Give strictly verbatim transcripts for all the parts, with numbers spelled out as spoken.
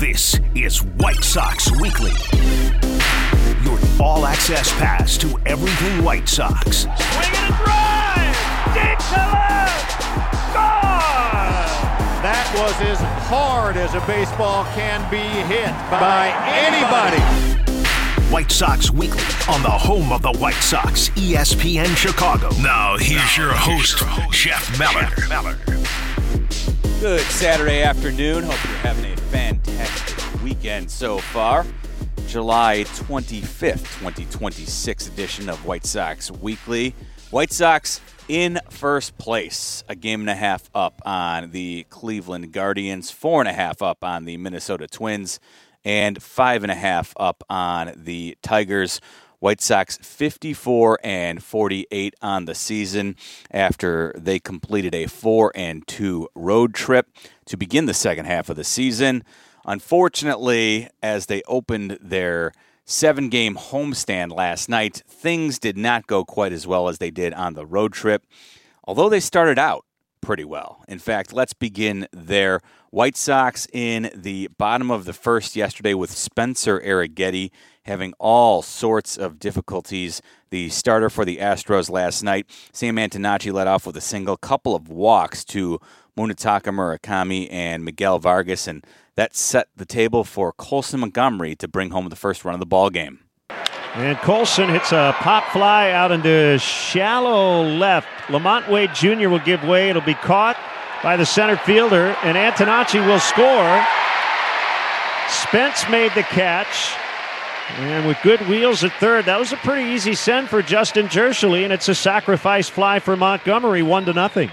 This is White Sox Weekly, your all-access pass to everything White Sox. Swing and a drive! Deep to left! Gone! That was as hard as a baseball can be hit by anybody. White Sox Weekly on the home of the White Sox, E S P N Chicago. Now here's your host, Jeff Meller. Good Saturday afternoon. Hope you're having a fantastic weekend so far. July twenty-fifth, twenty twenty-six edition of White Sox Weekly. White Sox in first place, a game and a half up on the Cleveland Guardians, four and a half up on the Minnesota Twins, and five and a half up on the Tigers. White Sox fifty-four and forty-eight on the season after they completed a four and two road trip to begin the second half of the season. Unfortunately, as they opened their seven-game homestand last night, things did not go quite as well as they did on the road trip, although they started out pretty well. In fact, let's begin there. White Sox in the bottom of the first yesterday with Spencer Arrighetti having all sorts of difficulties. The starter for the Astros last night, Sam Antonacci, led off with a single, couple of walks to Munetaka Murakami and Miguel Vargas, and that set the table for Colson Montgomery to bring home the first run of the ball game. And Colson hits a pop fly out into shallow left. Lamont Wade Junior will give way. It'll be caught by the center fielder, and Antonacci will score. Spence made the catch. And with good wheels at third, that was a pretty easy send for Justin Jershely, and it's a sacrifice fly for Montgomery, one to nothing.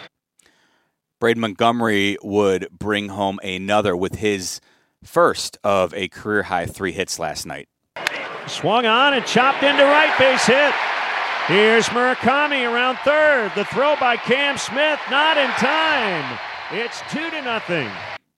Braden Montgomery would bring home another with his first of a career-high three hits last night. Swung on and chopped into right, base hit. Here's Murakami around third. The throw by Cam Smith, not in time. It's two to nothing.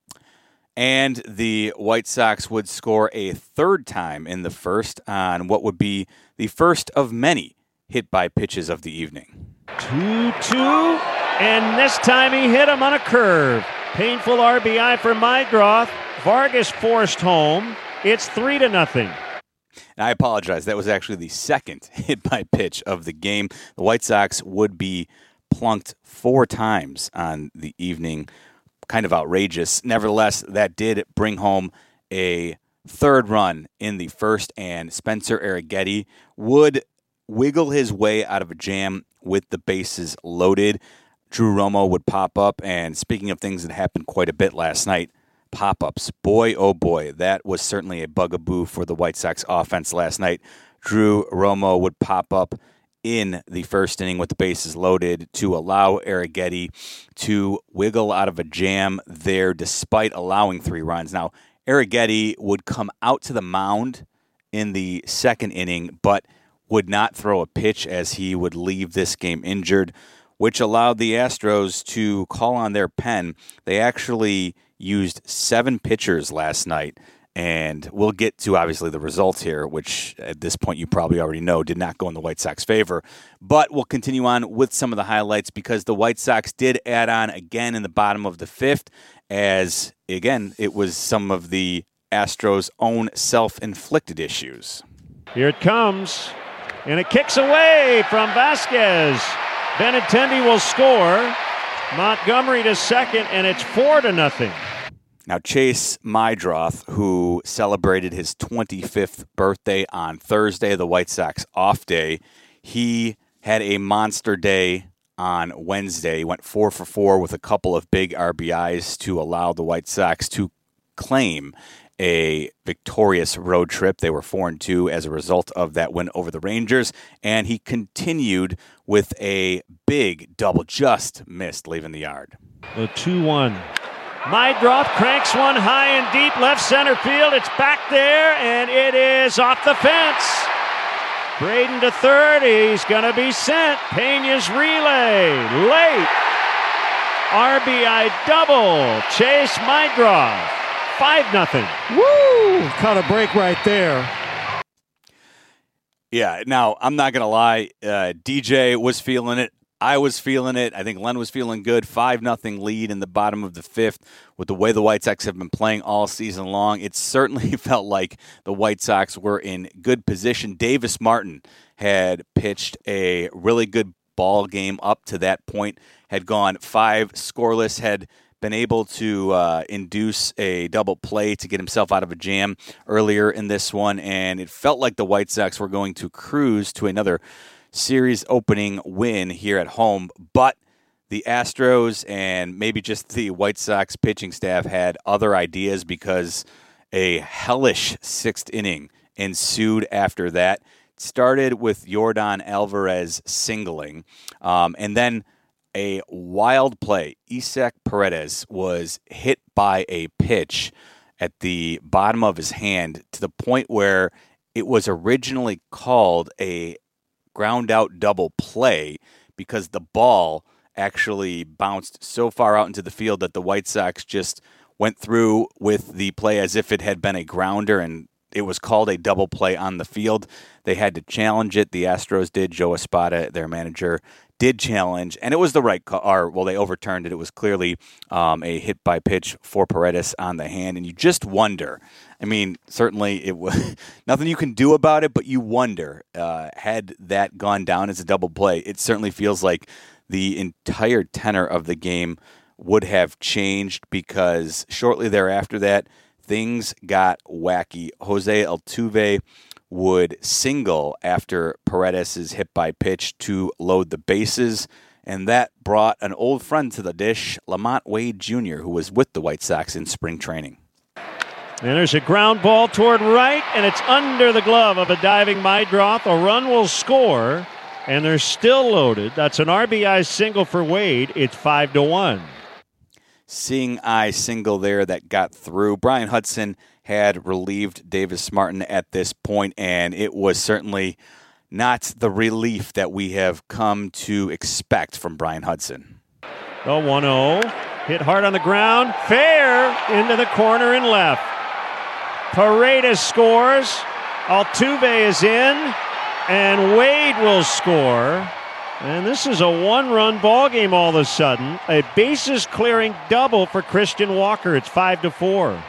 And the White Sox would score a third time in the first on what would be the first of many hit-by pitches of the evening. two two, and this time he hit him on a curve. Painful R B I for Mydroth. Vargas forced home. It's three to nothing. And I apologize. That was actually the second hit-by pitch of the game. The White Sox would be plunked four times on the evening. Kind of outrageous. Nevertheless, that did bring home a third run in the first, and Spencer Arrighetti would wiggle his way out of a jam with the bases loaded. Drew Romo would pop up, and speaking of things that happened quite a bit last night, pop-ups. Boy, oh boy, that was certainly a bugaboo for the White Sox offense last night. Drew Romo would pop up in the first inning with the bases loaded to allow Arrighetti to wiggle out of a jam there despite allowing three runs. Now, Arrighetti would come out to the mound in the second inning, but would not throw a pitch as he would leave this game injured, which allowed the Astros to call on their pen. They actually used seven pitchers last night, and we'll get to, obviously, the results here, which at this point you probably already know did not go in the White Sox favor. But we'll continue on with some of the highlights because the White Sox did add on again in the bottom of the fifth as, again, it was some of the Astros' own self-inflicted issues. Here it comes, and it kicks away from Vasquez. Benintendi will score. Montgomery to second, and it's four to nothing. Now, Chase Mydroth, who celebrated his twenty-fifth birthday on Thursday, the White Sox off day, he had a monster day on Wednesday. He went four for four with a couple of big R B Is to allow the White Sox to claim a victorious road trip. They were four and two as a result of that win over the Rangers, and he continued with a big double, just missed leaving the yard. The two one. Mydroth cranks one high and deep left center field. It's back there, and it is off the fence. Braden to third. He's going to be sent. Pena's relay. Late. R B I double. Chase Mydroth. five nothing. Woo! Caught a break right there. Yeah, now, I'm not going to lie. Uh, D J was feeling it. I was feeling it. I think Len was feeling good. five nothing lead in the bottom of the fifth. With the way the White Sox have been playing all season long, it certainly felt like the White Sox were in good position. Davis Martin had pitched a really good ball game up to that point, had gone five scoreless, had been able to uh, induce a double play to get himself out of a jam earlier in this one, and it felt like the White Sox were going to cruise to another series opening win here at home, but the Astros and maybe just the White Sox pitching staff had other ideas because a hellish sixth inning ensued after that. It started with Yordan Alvarez singling, um, and then a wild play. Isaac Paredes was hit by a pitch at the bottom of his hand to the point where it was originally called a ground out double play because the ball actually bounced so far out into the field that the White Sox just went through with the play as if it had been a grounder, and it was called a double play on the field. They had to challenge it. The Astros did. Joe Espada, their manager, did challenge, and it was the right call. Or, well, they overturned it. It was clearly um, a hit by pitch for Paredes on the hand, and you just wonder. I mean, certainly it was nothing you can do about it, but you wonder, uh, had that gone down as a double play, it certainly feels like the entire tenor of the game would have changed because shortly thereafter that, things got wacky. Jose Altuve would single after Paredes' hit by pitch to load the bases, and that brought an old friend to the dish, Lamont Wade Junior, who was with the White Sox in spring training. And there's a ground ball toward right, and it's under the glove of a diving Meidroth. A run will score, and they're still loaded. That's an R B I single for Wade. It's five to one. Seeing eye single there that got through. Brian Hudson had relieved Davis Martin at this point, and it was certainly not the relief that we have come to expect from Brian Hudson. The one oh, hit hard on the ground, fair into the corner and left. Paredes scores, Altuve is in, and Wade will score. And this is a one-run ball game all of a sudden. A bases-clearing double for Christian Walker. It's five to four.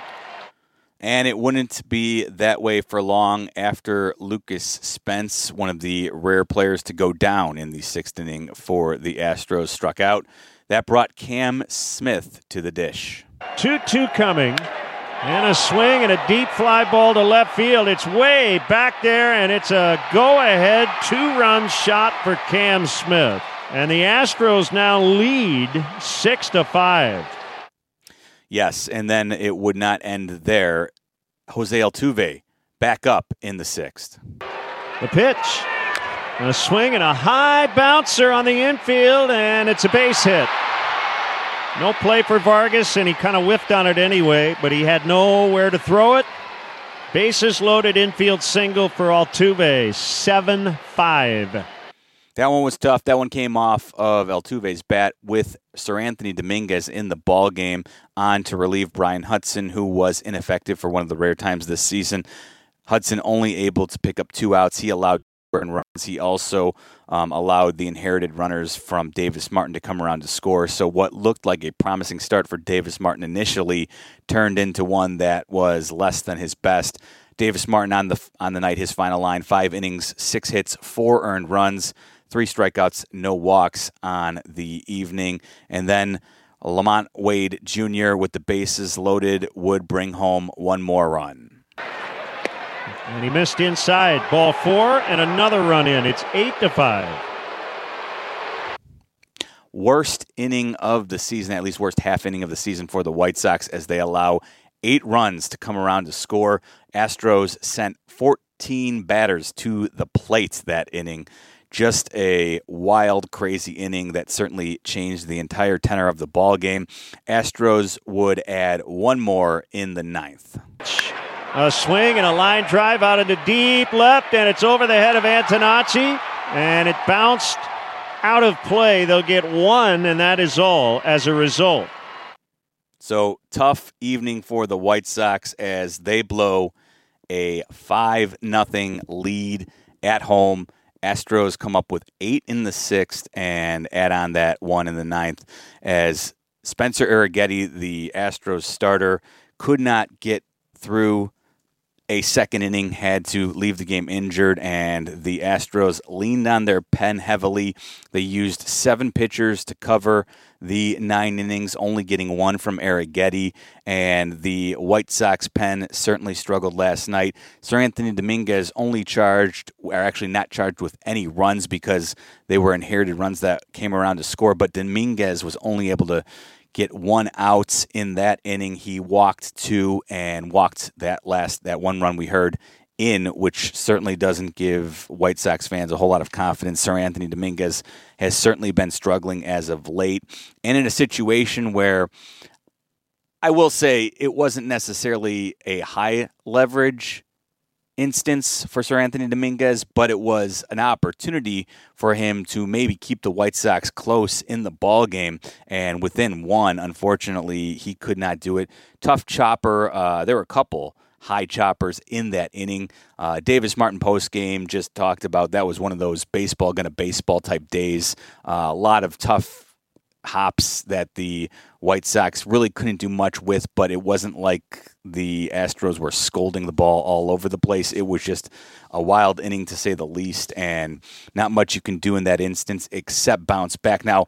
And it wouldn't be that way for long after Lucas Spence, one of the rare players to go down in the sixth inning for the Astros, struck out. That brought Cam Smith to the dish. two two coming. And a swing and a deep fly ball to left field. It's way back there, and it's a go-ahead two-run shot for Cam Smith. And the Astros now lead six to five. Yes, and then it would not end there. Jose Altuve back up in the sixth. The pitch. And a swing and a high bouncer on the infield, and it's a base hit. No play for Vargas, and he kind of whiffed on it anyway, but he had nowhere to throw it. Bases loaded, infield single for Altuve, seven five. That one was tough. That one came off of Altuve's bat with Sir Anthony Dominguez in the ball game on to relieve Brian Hudson, who was ineffective for one of the rare times this season. Hudson only able to pick up two outs. He allowed runs. He also um, allowed the inherited runners from Davis Martin to come around to score. So what looked like a promising start for Davis Martin initially turned into one that was less than his best. Davis Martin on the on the night, his final line, five innings, six hits, four earned runs, three strikeouts, no walks on the evening. And then Lamont Wade Junior with the bases loaded would bring home one more run. And he missed inside. Ball four and another run in. It's eight to five. Worst inning of the season, at least worst half inning of the season for the White Sox as they allow eight runs to come around to score. Astros sent fourteen batters to the plate that inning. Just a wild, crazy inning that certainly changed the entire tenor of the ball game. Astros would add one more in the ninth. A swing and a line drive out into deep left, and it's over the head of Antonacci, and it bounced out of play. They'll get one, and that is all as a result. So tough evening for the White Sox as they blow a five nothing lead at home Astros come up with eight in the sixth and add on that one in the ninth as Spencer Arrighetti, the Astros starter, could not get through a second inning, had to leave the game injured, and the Astros leaned on their pen heavily. They used seven pitchers to cover the nine innings, only getting one from Arrighetti, and the White Sox pen certainly struggled last night. Seranthony Dominguez only charged, or actually not charged with any runs because they were inherited runs that came around to score, but Dominguez was only able to get one out in that inning. He walked two and walked that last that one run we heard in, which certainly doesn't give White Sox fans a whole lot of confidence. Seranthony Dominguez has certainly been struggling as of late, and in a situation where I will say it wasn't necessarily a high leverage instance for Seranthony Dominguez, but it was an opportunity for him to maybe keep the White Sox close in the ball game, and within one, unfortunately, he could not do it. Tough chopper. Uh, there were a couple high choppers in that inning. Uh, Davis Martin post-game just talked about that was one of those baseball gonna baseball type days. Uh, a lot of tough hops that the White Sox really couldn't do much with, but it wasn't like the Astros were scolding the ball all over the place. It was just a wild inning, to say the least, and not much you can do in that instance except bounce back. Now,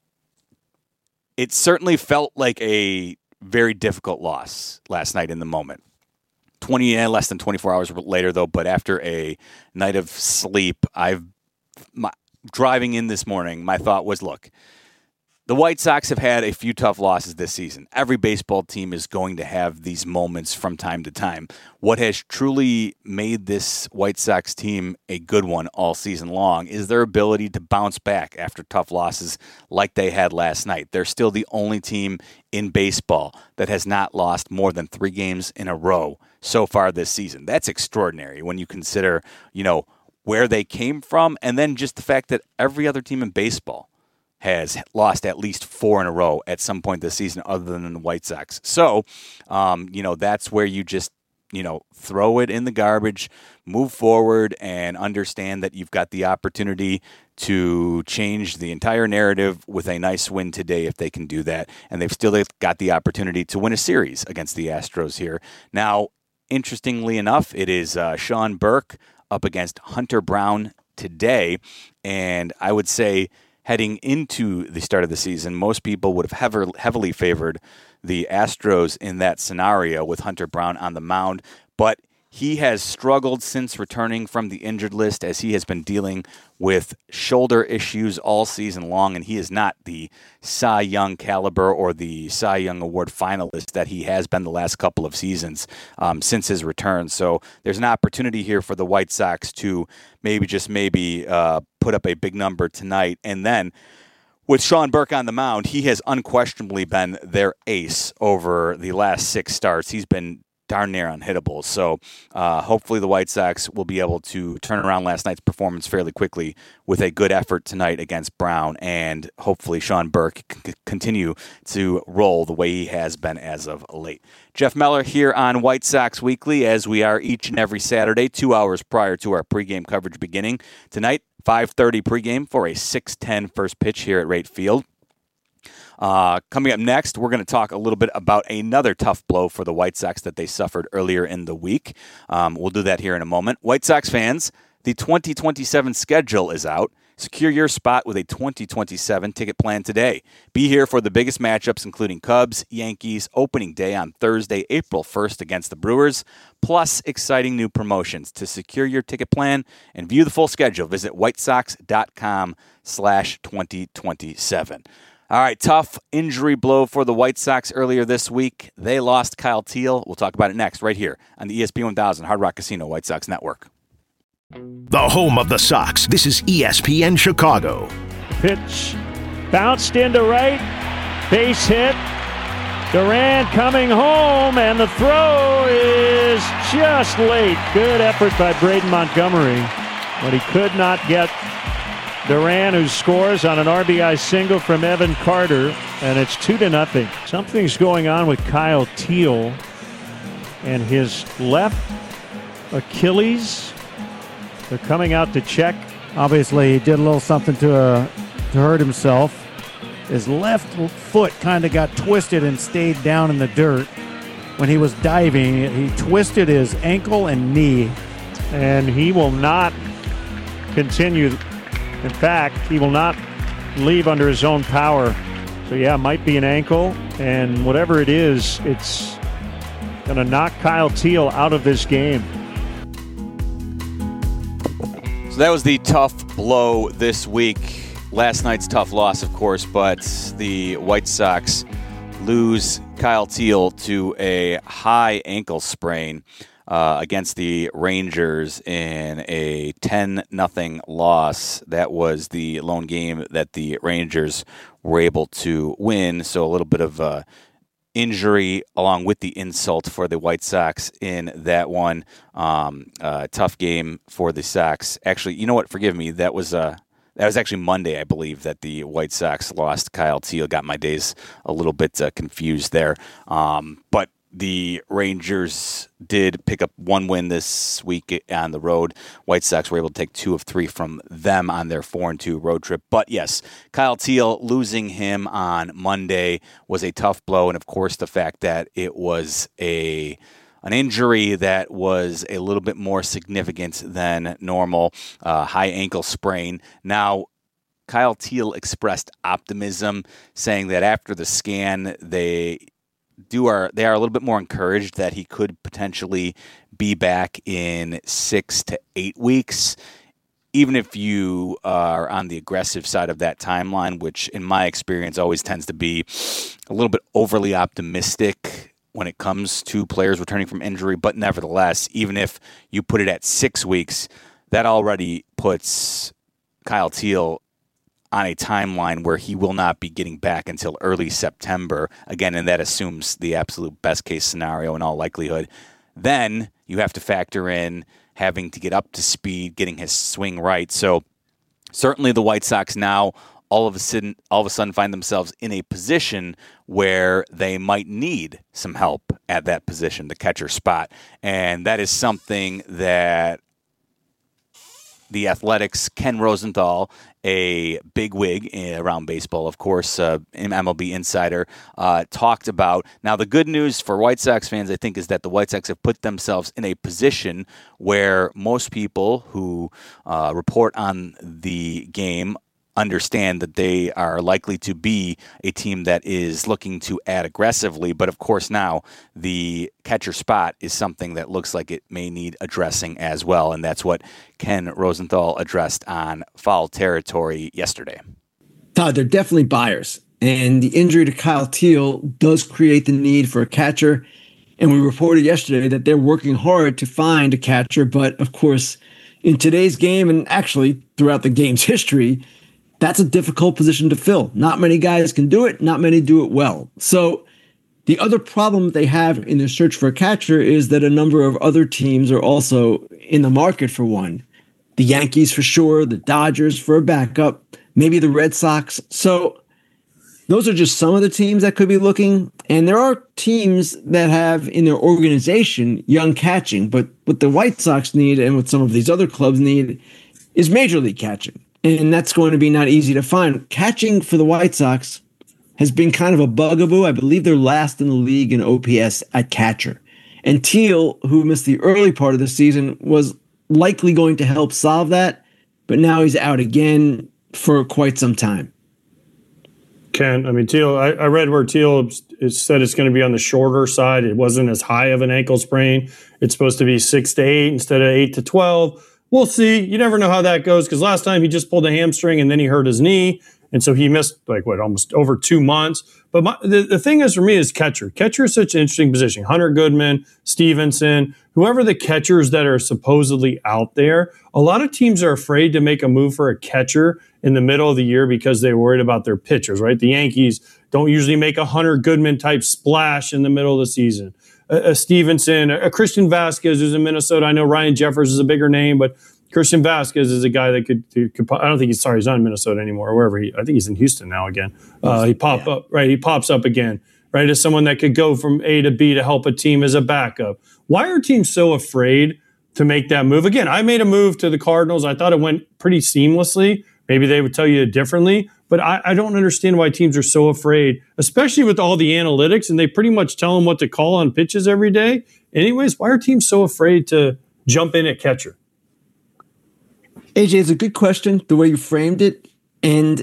it certainly felt like a very difficult loss last night in the moment. twenty less than twenty-four hours later, though, but after a night of sleep, I've my, driving in this morning, my thought was, look, the White Sox have had a few tough losses this season. Every baseball team is going to have these moments from time to time. What has truly made this White Sox team a good one all season long is their ability to bounce back after tough losses like they had last night. They're still the only team in baseball that has not lost more than three games in a row so far this season. That's extraordinary when you consider, you know, where they came from, and then just the fact that every other team in baseball has lost at least four in a row at some point this season other than the White Sox. So, um, you know, that's where you just, you know, throw it in the garbage, move forward, and understand that you've got the opportunity to change the entire narrative with a nice win today if they can do that. And they've still got the opportunity to win a series against the Astros here. Now, interestingly enough, it is uh, Sean Burke up against Hunter Brown today. And I would say, heading into the start of the season, most people would have heavily, heavily favored the Astros in that scenario with Hunter Brown on the mound, but he has struggled since returning from the injured list as he has been dealing with shoulder issues all season long, and he is not the Cy Young caliber or the Cy Young Award finalist that he has been the last couple of seasons um, since his return. So there's an opportunity here for the White Sox to maybe, just maybe, uh, put up a big number tonight. And then with Sean Burke on the mound, he has unquestionably been their ace over the last six starts. He's been darn near unhittable. So uh, hopefully the White Sox will be able to turn around last night's performance fairly quickly with a good effort tonight against Brown, and hopefully Sean Burke can continue to roll the way he has been as of late. Jeff Meller here on White Sox Weekly, as we are each and every Saturday, two hours prior to our pregame coverage beginning. Tonight, five thirty pregame for a six ten first pitch here at Wright Field. Uh, coming up next, we're going to talk a little bit about another tough blow for the White Sox that they suffered earlier in the week. Um, we'll do that here in a moment. White Sox fans, the twenty twenty-seven schedule is out. Secure your spot with a twenty twenty-seven ticket plan today. Be here for the biggest matchups, including Cubs, Yankees, opening day on Thursday, April first against the Brewers, plus exciting new promotions. To secure your ticket plan and view the full schedule, visit whitesox.com slash 2027. All right, tough injury blow for the White Sox earlier this week. They lost Kyle Teel. We'll talk about it next right here on the E S P N one thousand Hard Rock Casino White Sox Network. The home of the Sox. This is E S P N Chicago. Pitch bounced into right. Base hit. Duran coming home, and the throw is just late. Good effort by Braden Montgomery, but he could not get Duran, who scores on an R B I single from Evan Carter, and it's two to nothing. Something's going on with Kyle Teel and his left Achilles. They're coming out to check Obviously, he did a little something to uh, to hurt himself. His left foot kind of got twisted and stayed down in the dirt. When he was diving, he twisted his ankle and knee. And he will not continue. In fact, he will not leave under his own power. So, yeah, it might be an ankle. And whatever it is, it's going to knock Kyle Teel out of this game. So that was the tough blow this week. Last night's tough loss, of course, but the White Sox lose Kyle Teel to a high ankle sprain uh, against the Rangers in a ten nothing loss. That was the lone game that the Rangers were able to win. So a little bit of uh, injury along with the insult for the White Sox in that one. Um, uh, tough game for the Sox. Actually, you know what? Forgive me. That was a uh, That was actually Monday, I believe, that the White Sox lost Kyle Teel. Got my days a little bit uh, confused there. Um, but the Rangers did pick up one win this week on the road. White Sox were able to take two of three from them on their four and two road trip. But yes, Kyle Teel, losing him on Monday was a tough blow. And of course, the fact that it was a an injury that was a little bit more significant than normal, uh, high ankle sprain. Now, Kyle Teel expressed optimism, saying that after the scan, they do are they are a little bit more encouraged that he could potentially be back in six to eight weeks. Even if you are on the aggressive side of that timeline, which in my experience always tends to be a little bit overly optimistic when it comes to players returning from injury. But nevertheless, even if you put it at six weeks, that already puts Kyle Teel on a timeline where he will not be getting back until early September. Again, and that assumes the absolute best case scenario in all likelihood. Then you have to factor in having to get up to speed, getting his swing right. So certainly the White Sox now all of a sudden all of a sudden find themselves in a position where they might need some help at that position, the catcher spot. And that is something that the Athletics' Ken Rosenthal, a bigwig around baseball, of course, uh, an M L B insider, uh, talked about. Now, the good news for White Sox fans, I think, is that the White Sox have put themselves in a position where most people who uh, report on the game understand that they are likely to be a team that is looking to add aggressively. But of course now the catcher spot is something that looks like it may need addressing as well. And that's what Ken Rosenthal addressed on Foul Territory yesterday. Todd, they're definitely buyers. And the injury to Kyle Teel does create the need for a catcher. And we reported yesterday that they're working hard to find a catcher. But of course, in today's game, and actually throughout the game's history, that's a difficult position to fill. Not many guys can do it. Not many do it well. So the other problem they have in their search for a catcher is that a number of other teams are also in the market for one. The Yankees for sure, the Dodgers for a backup, maybe the Red Sox. So those are just some of the teams that could be looking. And there are teams that have in their organization young catching. But what the White Sox need and what some of these other clubs need is major league catching. And that's going to be not easy to find. Catching for the White Sox has been kind of a bugaboo. I believe they're last in the league in O P S at catcher. And Teel, who missed the early part of the season, was likely going to help solve that. But now he's out again for quite some time. Ken, I mean, Teel, I, I read where Teel said it's going to be on the shorter side. It wasn't as high of an ankle sprain. It's supposed to be six to eight instead of eight to twelve. We'll see. You never know how that goes because last time he just pulled a hamstring and then he hurt his knee. And so he missed, like, what, almost over two months. But my, the, the thing is for me is catcher. Catcher is such an interesting position. Hunter Goodman, Stevenson, whoever the catchers that are supposedly out there, a lot of teams are afraid to make a move for a catcher in the middle of the year because they're worried about their pitchers, right? The Yankees don't usually make a Hunter Goodman type splash in the middle of the season. A, a Stevenson, a, a Christian Vasquez who's in Minnesota. I know Ryan Jeffers is a bigger name, but Christian Vasquez is a guy that could, could I don't think he's sorry, he's not in Minnesota anymore, or wherever he, I think he's in Houston now again. Uh, he pop yeah. up, right? He pops up again, right? As someone that could go from A to B to help a team as a backup. Why are teams so afraid to make that move. Again, I made a move to the Cardinals. I thought it went pretty seamlessly. Maybe they would tell you differently, but I, I don't understand why teams are so afraid, especially with all the analytics, and they pretty much tell them what to call on pitches every day. Anyways, why are teams so afraid to jump in at catcher? A J, it's a good question, the way you framed it. And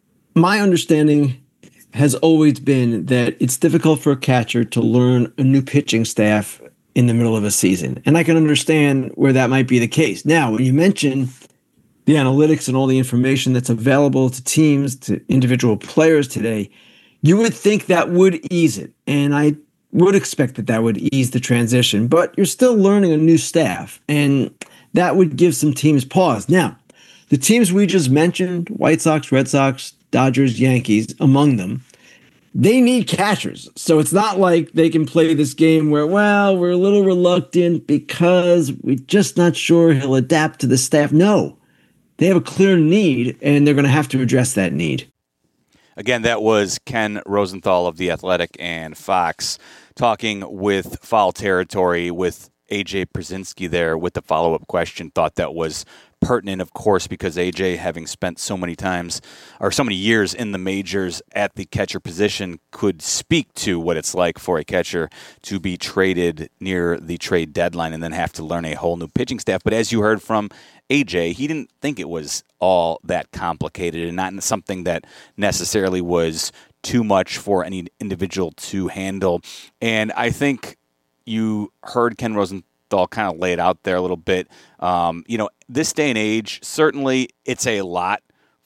my understanding has always been that it's difficult for a catcher to learn a new pitching staff in the middle of a season. And I can understand where that might be the case. Now, when you mention the analytics and all the information that's available to teams, to individual players today, you would think that would ease it. And I would expect that that would ease the transition. But you're still learning a new staff, and that would give some teams pause. Now, the teams we just mentioned, White Sox, Red Sox, Dodgers, Yankees, among them, they need catchers. So it's not like they can play this game where, well, we're a little reluctant because we're just not sure he'll adapt to the staff. No, they have a clear need, and they're going to have to address that need. Again, that was Ken Rosenthal of The Athletic and Fox talking with Foul Territory with A J Pierzynski there with the follow-up question. Thought that was pertinent, of course, because A J, having spent so many times or so many years in the majors at the catcher position, could speak to what it's like for a catcher to be traded near the trade deadline and then have to learn a whole new pitching staff. But as you heard from A J, he didn't think it was all that complicated and not something that necessarily was too much for any individual to handle. And I think you heard Ken Rosenthal kind of lay it out there a little bit. Um, you know, this day and age, certainly it's a lot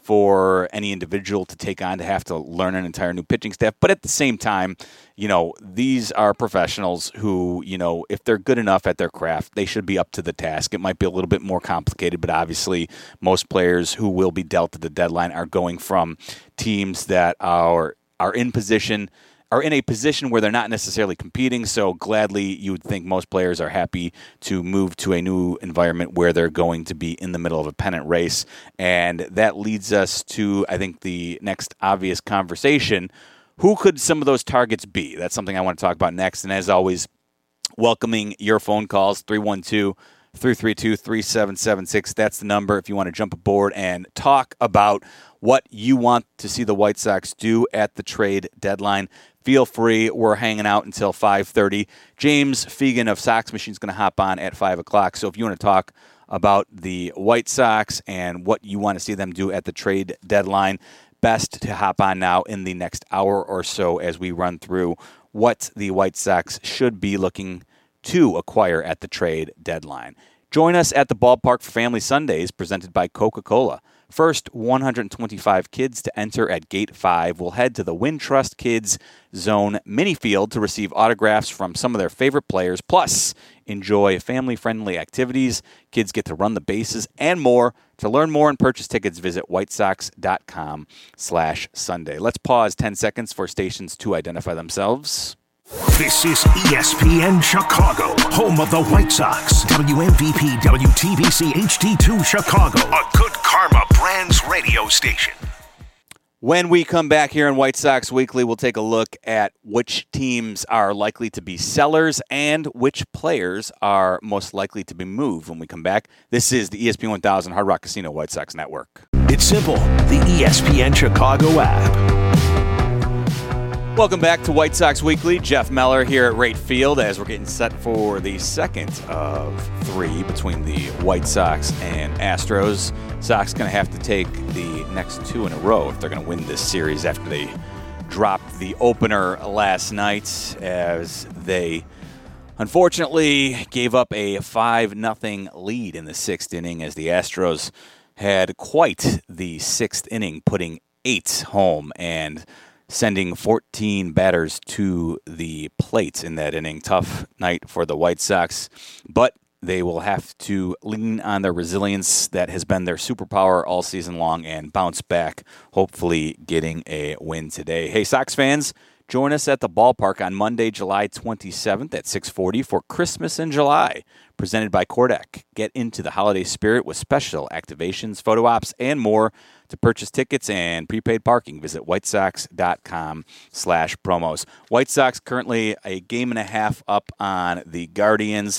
for any individual to take on to have to learn an entire new pitching staff. But at the same time, you know, these are professionals who, you know, if they're good enough at their craft, they should be up to the task. It might be a little bit more complicated, but obviously most players who will be dealt at the deadline are going from teams that are are in position are in a position where they're not necessarily competing, so gladly you would think most players are happy to move to a new environment where they're going to be in the middle of a pennant race. And that leads us to, I think, the next obvious conversation. Who could some of those targets be? That's something I want to talk about next. And as always, welcoming your phone calls, three one two, three three two, three seven seven six. That's the number if you want to jump aboard and talk about what you want to see the White Sox do at the trade deadline. Feel free. We're hanging out until five thirty. James Fegan of Sox Machine is going to hop on at five o'clock. So if you want to talk about the White Sox and what you want to see them do at the trade deadline, best to hop on now in the next hour or so as we run through what the White Sox should be looking to acquire at the trade deadline. Join us at the Ballpark for Family Sundays presented by Coca-Cola. First one hundred twenty-five kids to enter at Gate five will head to the Wintrust Kids Zone mini field to receive autographs from some of their favorite players. Plus, enjoy family-friendly activities. Kids get to run the bases and more. To learn more and purchase tickets, visit whitesox.com slash Sunday. Let's pause ten seconds for stations to identify themselves. This is E S P N Chicago, home of the White Sox. W M V P W T B C H D two Chicago, a Good Karma Brands radio station. When we come back here in White Sox Weekly, we'll take a look at which teams are likely to be sellers and which players are most likely to be moved when we come back. This is the E S P N one thousand Hard Rock Casino White Sox Network. It's simple. The E S P N Chicago app. Welcome back to White Sox Weekly. Jeff Meller here at Rate Field as we're getting set for the second of three between the White Sox and Astros. Sox going to have to take the next two in a row if they're going to win this series after they dropped the opener last night as they unfortunately gave up a five nothing lead in the sixth inning as the Astros had quite the sixth inning, putting eight home and sending fourteen batters to the plate in that inning. Tough night for the White Sox, but they will have to lean on their resilience that has been their superpower all season long and bounce back, hopefully getting a win today. Hey, Sox fans, join us at the Ballpark on Monday, July twenty-seventh at six forty for Christmas in July, presented by Kordek. Get into the holiday spirit with special activations, photo ops, and more. To purchase tickets and prepaid parking, visit whitesox.com slash promos. White Sox currently a game and a half up on the Guardians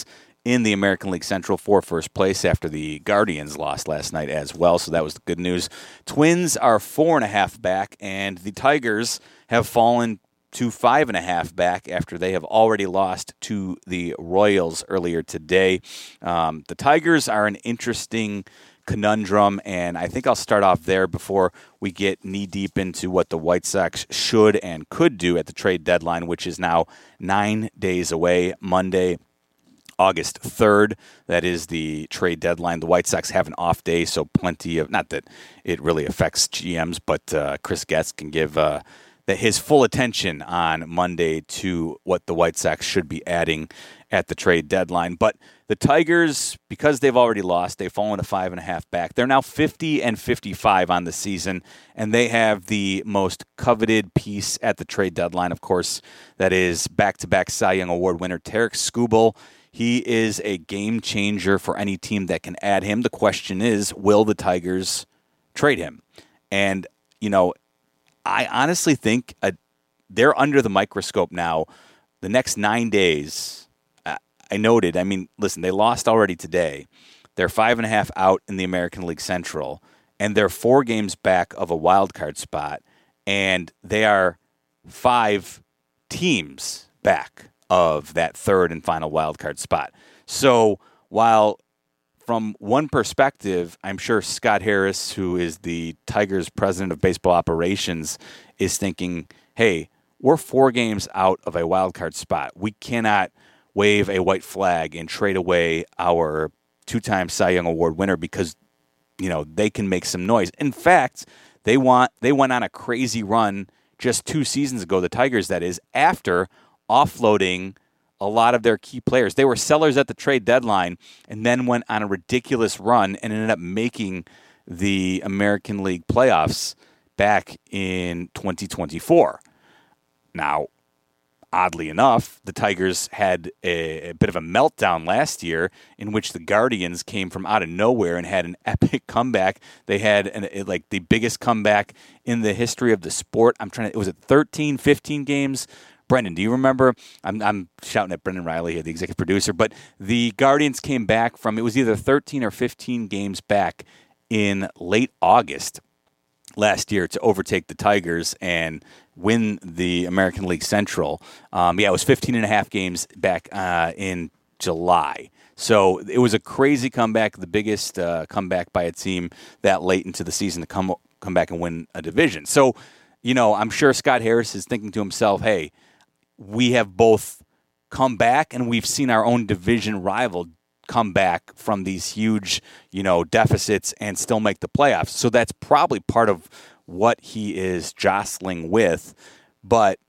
in the American League Central for first place after the Guardians lost last night as well. So that was the good news. Twins are four and a half back, and the Tigers have fallen to five and a half back after they have already lost to the Royals earlier today. Um, the Tigers are an interesting conundrum, and I think I'll start off there before we get knee-deep into what the White Sox should and could do at the trade deadline, which is now nine days away, Monday, August third. That is the trade deadline. The White Sox have an off day, so plenty of, not that it really affects G Ms, but uh, Chris Getz can give uh, the, his full attention on Monday to what the White Sox should be adding at the trade deadline. But the Tigers, because they've already lost, they've fallen to five and a half back. They're now fifty and fifty-five on the season, and they have the most coveted piece at the trade deadline. Of course, that is back-to-back Cy Young Award winner Tarik Skubal. He is a game changer for any team that can add him. The question is, will the Tigers trade him? And, you know, I honestly think uh, they're under the microscope now. The next nine days, uh, I noted, I mean, listen, they lost already today. They're five and a half out in the American League Central, and they're four games back of a wild card spot, and they are five teams back of that third and final wild card spot. So while from one perspective, I'm sure Scott Harris, who is the Tigers president of baseball operations, is thinking, hey, we're four games out of a wild card spot. We cannot wave a white flag and trade away our two-time Cy Young Award winner because, you know, they can make some noise. In fact, they want they went on a crazy run just two seasons ago, the Tigers, that is, after offloading a lot of their key players. They were sellers at the trade deadline and then went on a ridiculous run and ended up making the American League playoffs back in twenty twenty-four. Now, oddly enough, the Tigers had a, a bit of a meltdown last year in which the Guardians came from out of nowhere and had an epic comeback. They had an, a, like the biggest comeback in the history of the sport. I'm trying to, was it thirteen, fifteen games? Brendan, do you remember? I'm, I'm shouting at Brendan Riley here, the executive producer, but the Guardians came back from, it was either thirteen or fifteen games back in late August last year to overtake the Tigers and win the American League Central. Um, yeah, it was fifteen and a half games back uh, in July. So it was a crazy comeback, the biggest uh, comeback by a team that late into the season to come come back and win a division. So, you know, I'm sure Scott Harris is thinking to himself, hey, we have both come back and we've seen our own division rival come back from these huge, you know, deficits and still make the playoffs. So that's probably part of what he is jostling with. But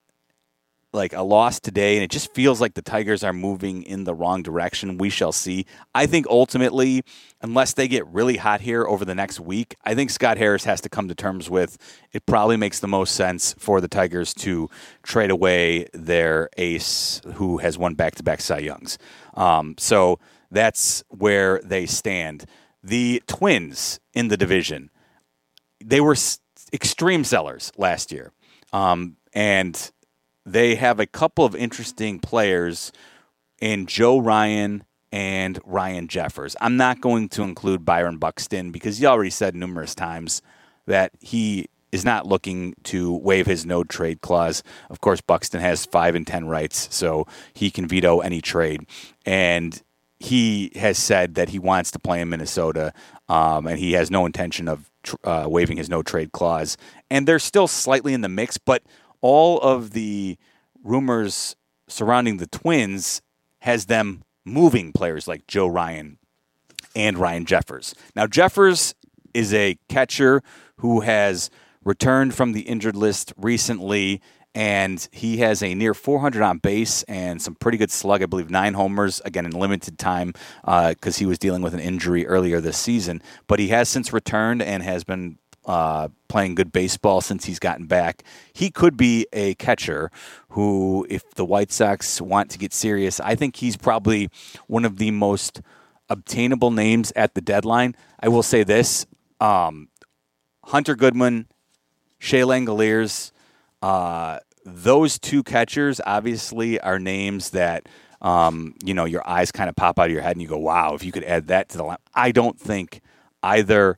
like a loss today, and it just feels like the Tigers are moving in the wrong direction. We shall see. I think ultimately, unless they get really hot here over the next week, I think Scott Harris has to come to terms with it probably makes the most sense for the Tigers to trade away their ace who has won back-to-back Cy Youngs. Um, so that's where they stand. The Twins in the division, they were s- extreme sellers last year. Um, and they have a couple of interesting players in Joe Ryan and Ryan Jeffers. I'm not going to include Byron Buxton because he already said numerous times that he is not looking to waive his no-trade clause. Of course, Buxton has five and ten rights, so he can veto any trade. And he has said that he wants to play in Minnesota, um, and he has no intention of uh, waiving his no-trade clause. And they're still slightly in the mix, but all of the rumors surrounding the Twins has them moving players like Joe Ryan and Ryan Jeffers. Now, Jeffers is a catcher who has returned from the injured list recently, and he has a near four hundred on base and some pretty good slug, I believe nine homers, again in limited time because uh, he was dealing with an injury earlier this season. But he has since returned and has been Uh, playing good baseball since he's gotten back. He could be a catcher who, if the White Sox want to get serious, I think he's probably one of the most obtainable names at the deadline. I will say this, um, Hunter Goodman, Shea Langoliers, uh, those two catchers obviously are names that um, you know, your eyes kind of pop out of your head and you go, wow, if you could add that to the line. I don't think either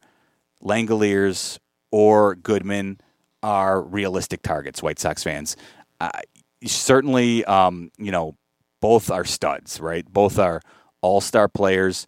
Langoliers or Goodman are realistic targets, White Sox fans. Uh, certainly, um, you know, both are studs, right? Both are all-star players.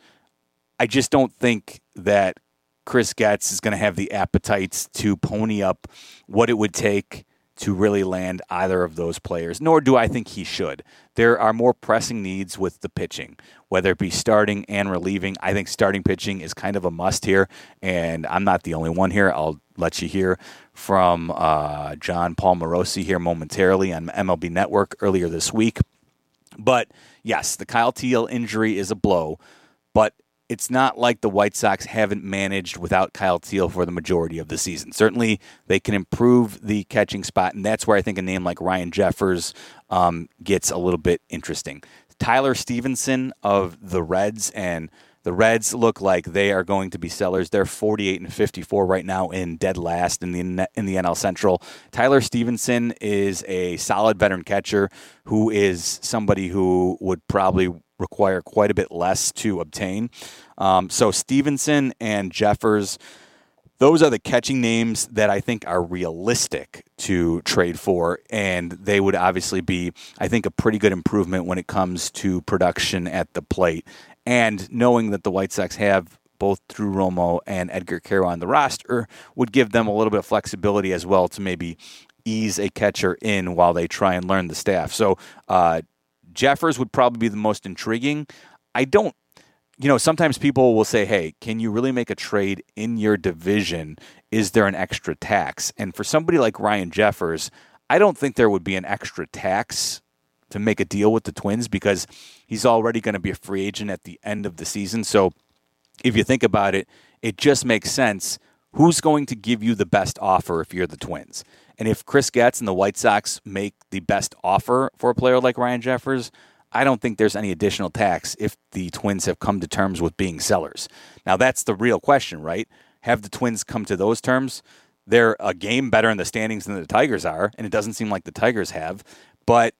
I just don't think that Chris Getz is going to have the appetites to pony up what it would take to really land either of those players, nor do I think he should. There are more pressing needs with the pitching, whether it be starting and relieving. I think starting pitching is kind of a must here, and I'm not the only one here. I'll let you hear from uh, John Paul Morosi here momentarily on M L B Network earlier this week. But, yes, the Kyle Teel injury is a blow, but it's not like the White Sox haven't managed without Kyle Teel for the majority of the season. Certainly, they can improve the catching spot, and that's where I think a name like Ryan Jeffers um, gets a little bit interesting. Tyler Stevenson of the Reds, and the Reds look like they are going to be sellers. They're forty-eight and fifty-four right now in dead last in the in the N L Central. Tyler Stevenson is a solid veteran catcher who is somebody who would probably require quite a bit less to obtain. Um, so Stevenson and Jeffers, those are the catching names that I think are realistic to trade for, and they would obviously be, I think, a pretty good improvement when it comes to production at the plate. And knowing that the White Sox have both Drew Romo and Edgar Quero on the roster would give them a little bit of flexibility as well to maybe ease a catcher in while they try and learn the staff. So, uh, Jeffers would probably be the most intriguing. I don't, you know, sometimes people will say, hey, can you really make a trade in your division? Is there an extra tax? And for somebody like Ryan Jeffers, I don't think there would be an extra tax to make a deal with the Twins because he's already going to be a free agent at the end of the season. So if you think about it, it just makes sense. Who's going to give you the best offer if you're the Twins? And if Chris Getz and the White Sox make the best offer for a player like Ryan Jeffers, I don't think there's any additional tax if the Twins have come to terms with being sellers. Now, that's the real question, right? Have the Twins come to those terms? They're a game better in the standings than the Tigers are, and it doesn't seem like the Tigers have. But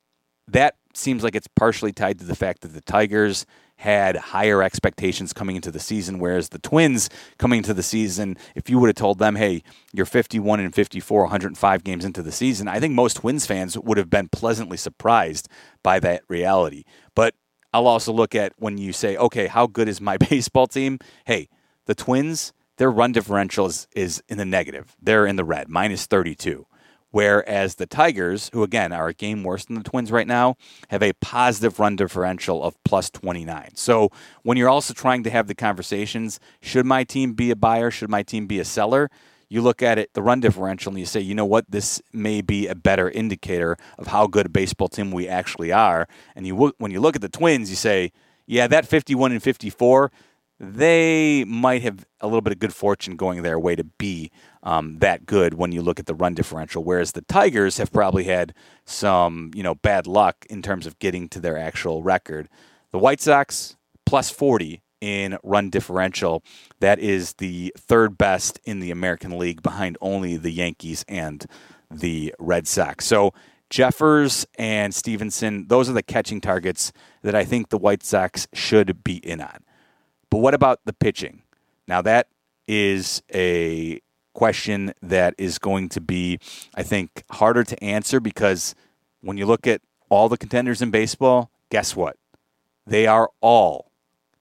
that seems like it's partially tied to the fact that the Tigers had higher expectations coming into the season, whereas the Twins coming into the season, if you would have told them, hey, you're fifty-one and fifty-four, one hundred five games into the season, I think most Twins fans would have been pleasantly surprised by that reality. But I'll also look at when you say, okay, how good is my baseball team? Hey, the Twins, their run differential is, is in the negative. They're in the red, minus thirty-two. Whereas the Tigers, who again are a game worse than the Twins right now, have a positive run differential of plus twenty-nine. So when you're also trying to have the conversations, should my team be a buyer? Should my team be a seller? You look at it, the run differential, and you say, you know what, this may be a better indicator of how good a baseball team we actually are. And you when you look at the Twins, you say, yeah, that fifty-one and fifty-four, they might have a little bit of good fortune going their way to be um, that good when you look at the run differential, whereas the Tigers have probably had some, you know, bad luck in terms of getting to their actual record. The White Sox, plus forty in run differential. That is the third best in the American League behind only the Yankees and the Red Sox. So Jeffers and Stevenson, those are the catching targets that I think the White Sox should be in on. But what about the pitching? Now, that is a question that is going to be, I think, harder to answer because when you look at all the contenders in baseball, guess what? They are all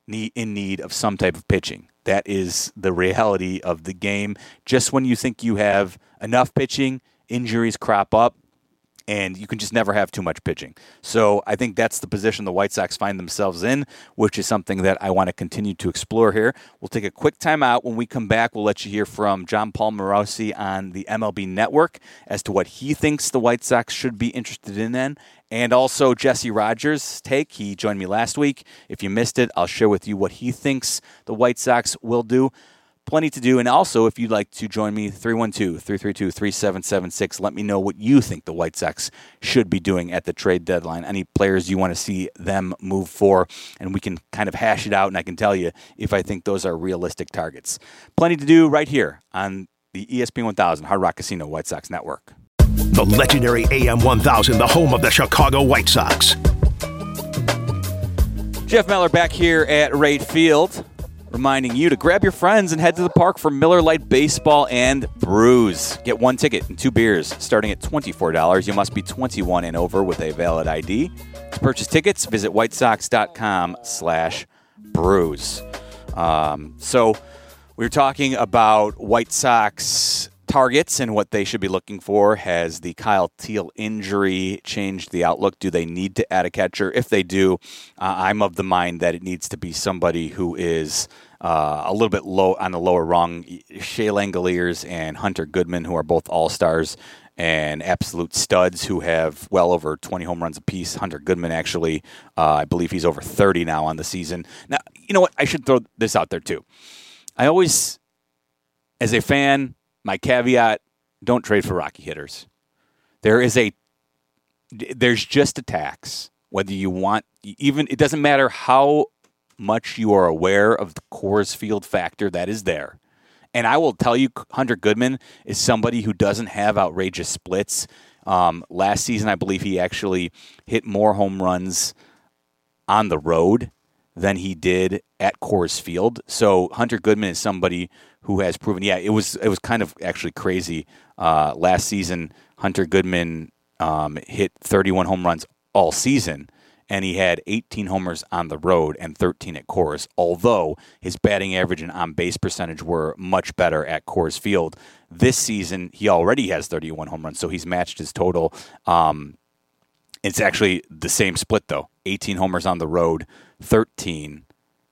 in need of some type of pitching. That is the reality of the game. Just when you think you have enough pitching, injuries crop up. And you can just never have too much pitching. So I think that's the position the White Sox find themselves in, which is something that I want to continue to explore here. We'll take a quick time out. When we come back, we'll let you hear from John Paul Morosi on the M L B Network as to what he thinks the White Sox should be interested in then. And also Jesse Rogers' take. He joined me last week. If you missed it, I'll share with you what he thinks the White Sox will do. Plenty to do. And also, if you'd like to join me, three one two, three three two, three seven seven six. Let me know what you think the White Sox should be doing at the trade deadline. Any players you want to see them move for, and we can kind of hash it out, and I can tell you if I think those are realistic targets. Plenty to do right here on the E S P N one thousand Hard Rock Casino White Sox Network. The legendary A M one thousand, the home of the Chicago White Sox. Jeff Meller back here at Wright Field, reminding you to grab your friends and head to the park for Miller Lite Baseball and Brews. Get one ticket and two beers starting at twenty-four dollars. You must be twenty-one and over with a valid I D. To purchase tickets, visit whitesox.com slash brews. Um, so we were talking about White Sox targets and what they should be looking for. Has the Kyle Teel injury changed the outlook? Do they need to add a catcher? If they do, uh, I'm of the mind that it needs to be somebody who is uh, a little bit low on the lower rung. Shea Langoliers and Hunter Goodman, who are both all-stars and absolute studs who have well over twenty home runs apiece. Hunter Goodman, actually, uh, I believe he's over thirty now on the season. Now, you know what? I should throw this out there, too. I always, as a fan, my caveat, don't trade for Rocky hitters. There is a, there's just a tax. Whether you want, even, it doesn't matter how much you are aware of the Coors Field factor that is there. And I will tell you, Hunter Goodman is somebody who doesn't have outrageous splits. Um, last season, I believe he actually hit more home runs on the road than he did at Coors Field. So Hunter Goodman is somebody who has proven, yeah, it was it was kind of actually crazy. Uh, last season, Hunter Goodman um, hit thirty-one home runs all season, and he had eighteen homers on the road and thirteen at Coors, although his batting average and on-base percentage were much better at Coors Field. This season, he already has thirty-one home runs, so he's matched his total. Um, it's actually the same split, though. eighteen homers on the road, thirteen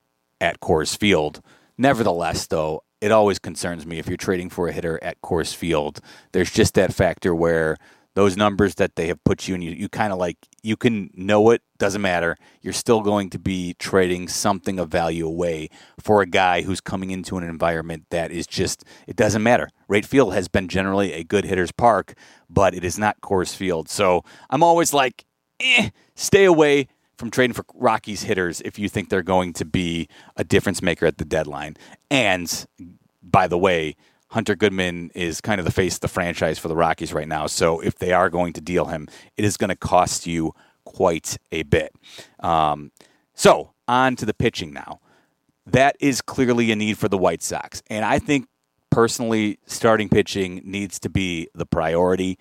at Coors Field. Nevertheless, though, it always concerns me if you're trading for a hitter at Coors Field. There's just that factor where those numbers that they have put you in, you, you kind of like, you can know it, doesn't matter. You're still going to be trading something of value away for a guy who's coming into an environment that is just, it doesn't matter. Wright Field has been generally a good hitter's park, but it is not Coors Field. So I'm always like, eh, stay away from trading for Rockies hitters if you think they're going to be a difference maker at the deadline. And by the way, Hunter Goodman is kind of the face of the franchise for the Rockies right now. So if they are going to deal him, it is going to cost you quite a bit. Um, so on to the pitching now. That is clearly a need for the White Sox. And I think personally, starting pitching needs to be the priority.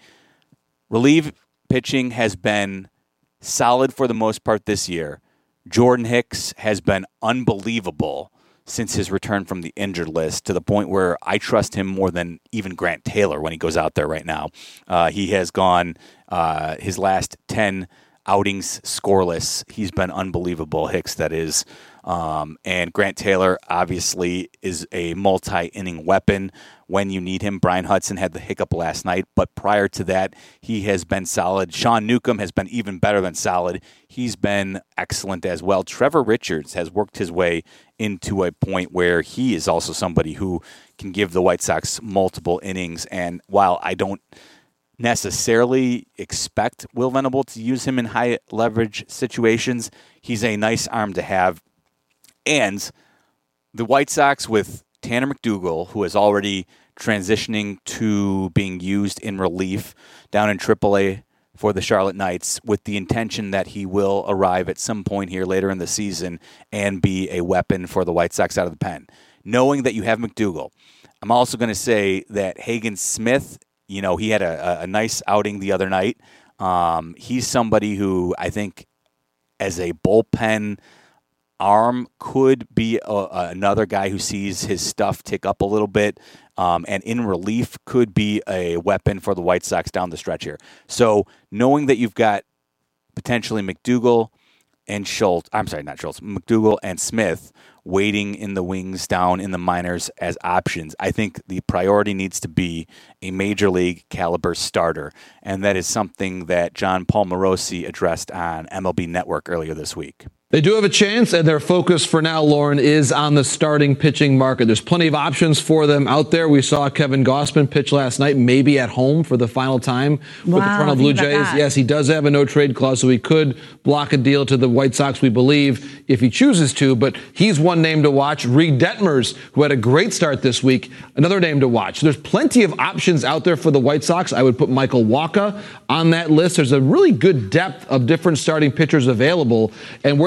Relief pitching has been solid for the most part this year. Jordan Hicks has been unbelievable since his return from the injured list, to the point where I trust him more than even Grant Taylor when he goes out there right now. Uh, he has gone uh, his last ten outings scoreless. He's been unbelievable, Hicks, that is. Um, and Grant Taylor obviously is a multi-inning weapon when you need him. Brian Hudson had the hiccup last night, but prior to that, he has been solid. Sean Newcomb has been even better than solid. He's been excellent as well. Trevor Richards has worked his way into a point where he is also somebody who can give the White Sox multiple innings. And while I don't necessarily expect Will Venable to use him in high leverage situations, he's a nice arm to have. And the White Sox with Tanner McDougal, who is already transitioning to being used in relief down in triple A for the Charlotte Knights, with the intention that he will arrive at some point here later in the season and be a weapon for the White Sox out of the pen. Knowing that you have McDougal, I'm also going to say that Hagen Smith, you know, he had a, a nice outing the other night. Um, he's somebody who I think as a bullpen arm could be a, a, another guy who sees his stuff tick up a little bit, um, and in relief could be a weapon for the White Sox down the stretch here. So knowing that you've got potentially McDougal and Schultz, I'm sorry, not Schultz, McDougal and Smith waiting in the wings down in the minors as options, I think the priority needs to be a major league caliber starter, and that is something that John Paul Morosi addressed on M L B Network earlier this week. They do have a chance, and their focus for now, Lauren, is on the starting pitching market. There's plenty of options for them out there. We saw Kevin Gausman pitch last night, maybe at home for the final time with wow, the Toronto Blue Jays. Yes, he does have a no-trade clause, so he could block a deal to the White Sox, we believe, if he chooses to. But he's one name to watch. Reed Detmers, who had a great start this week, another name to watch. There's plenty of options out there for the White Sox. I would put Michael Wacha on that list. There's a really good depth of different starting pitchers available, and where the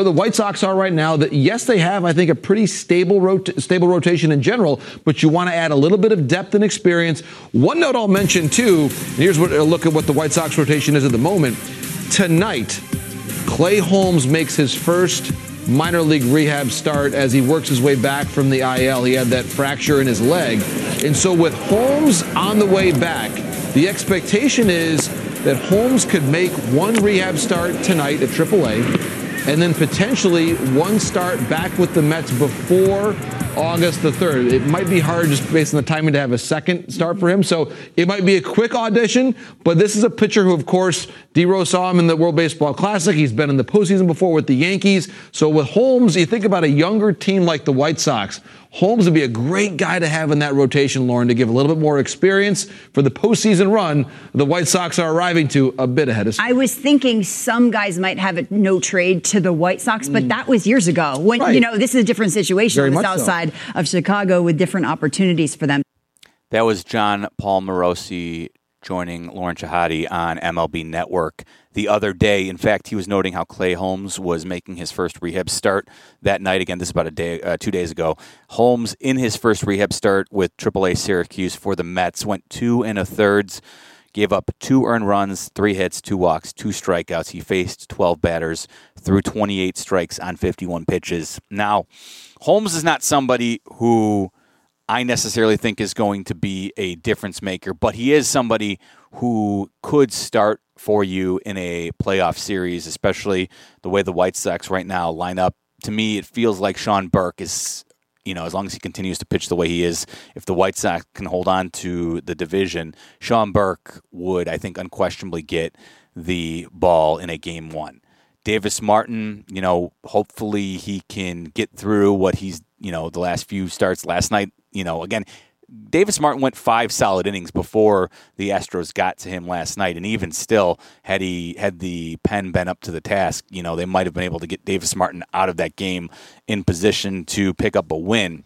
the White Sox are right now, that yes, they have, I think, a pretty stable rot- stable rotation in general, but you want to add a little bit of depth and experience. One note I'll mention, too, and here's what a look at what the White Sox rotation is at the moment. Tonight, Clay Holmes makes his first minor league rehab start as he works his way back from the I L. He had that fracture in his leg. And so with Holmes on the way back, the expectation is that Holmes could make one rehab start tonight at triple A and then potentially one start back with the Mets before August the third. It might be hard just based on the timing to have a second start for him. So it might be a quick audition, but this is a pitcher who, of course, D-Rose saw him in the World Baseball Classic. He's been in the postseason before with the Yankees. So with Holmes, you think about a younger team like the White Sox. Holmes would be a great guy to have in that rotation, Lauren, to give a little bit more experience for the postseason run the White Sox are arriving to a bit ahead of schedule. I was thinking some guys might have a no trade to the White Sox, but mm. that was years ago. When right. you know, this is a different situation Very on the south so. side of Chicago with different opportunities for them. That was John Paul Morosi joining Lauren Shehadi on M L B Network the other day. In fact, he was noting how Clay Holmes was making his first rehab start that night. Again, this is about a day, uh, two days ago. Holmes, in his first rehab start with triple A Syracuse for the Mets, went two and a thirds, gave up two earned runs, three hits, two walks, two strikeouts. He faced twelve batters, threw twenty-eight strikes on fifty-one pitches. Now, Holmes is not somebody who I necessarily think is going to be a difference maker, but he is somebody who could start for you in a playoff series, especially the way the White Sox right now line up. To me, it feels like Sean Burke is, you know, as long as he continues to pitch the way he is, if the White Sox can hold on to the division, Sean Burke would, I think, unquestionably get the ball in a game one. Davis Martin, you know, hopefully he can get through what he's, you know, the last few starts last night. You know, again, Davis Martin went five solid innings before the Astros got to him last night, and even still, had he had the pen been up to the task, you know, they might have been able to get Davis Martin out of that game in position to pick up a win.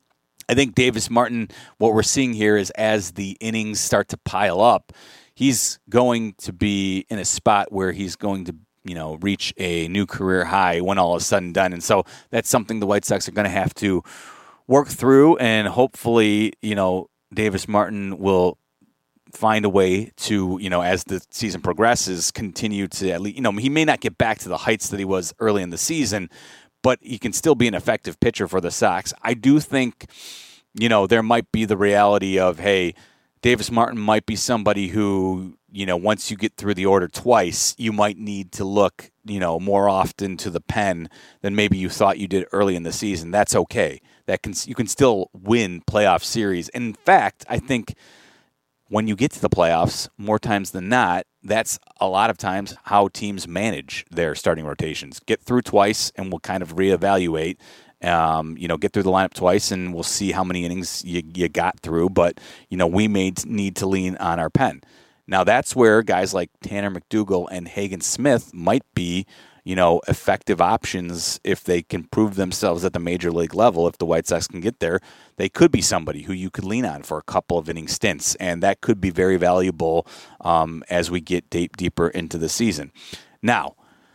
I think Davis Martin, what we're seeing here is as the innings start to pile up, he's going to be in a spot where he's going to, you know, reach a new career high when all is said and done. And so that's something the White Sox are going to have to work through, and hopefully, you know, Davis Martin will find a way to, you know, as the season progresses, continue to at least, you know, he may not get back to the heights that he was early in the season, but he can still be an effective pitcher for the Sox. I do think, you know, there might be the reality of, hey, Davis Martin might be somebody who, you know, once you get through the order twice, you might need to look, you know, more often to the pen than maybe you thought you did early in the season. That's okay. That can you can still win playoff series. And in fact, I think when you get to the playoffs, more times than not, that's a lot of times how teams manage their starting rotations. Get through twice, and we'll kind of reevaluate. Um, you know, get through the lineup twice, and we'll see how many innings you, you got through. But, you know, we may need to lean on our pen. Now, that's where guys like Tanner McDougal and Hagen Smith might be, you know, effective options if they can prove themselves at the major league level. If the White Sox can get there, they could be somebody who you could lean on for a couple of inning stints, and that could be very valuable um, as we get deep, deeper into the season. Now,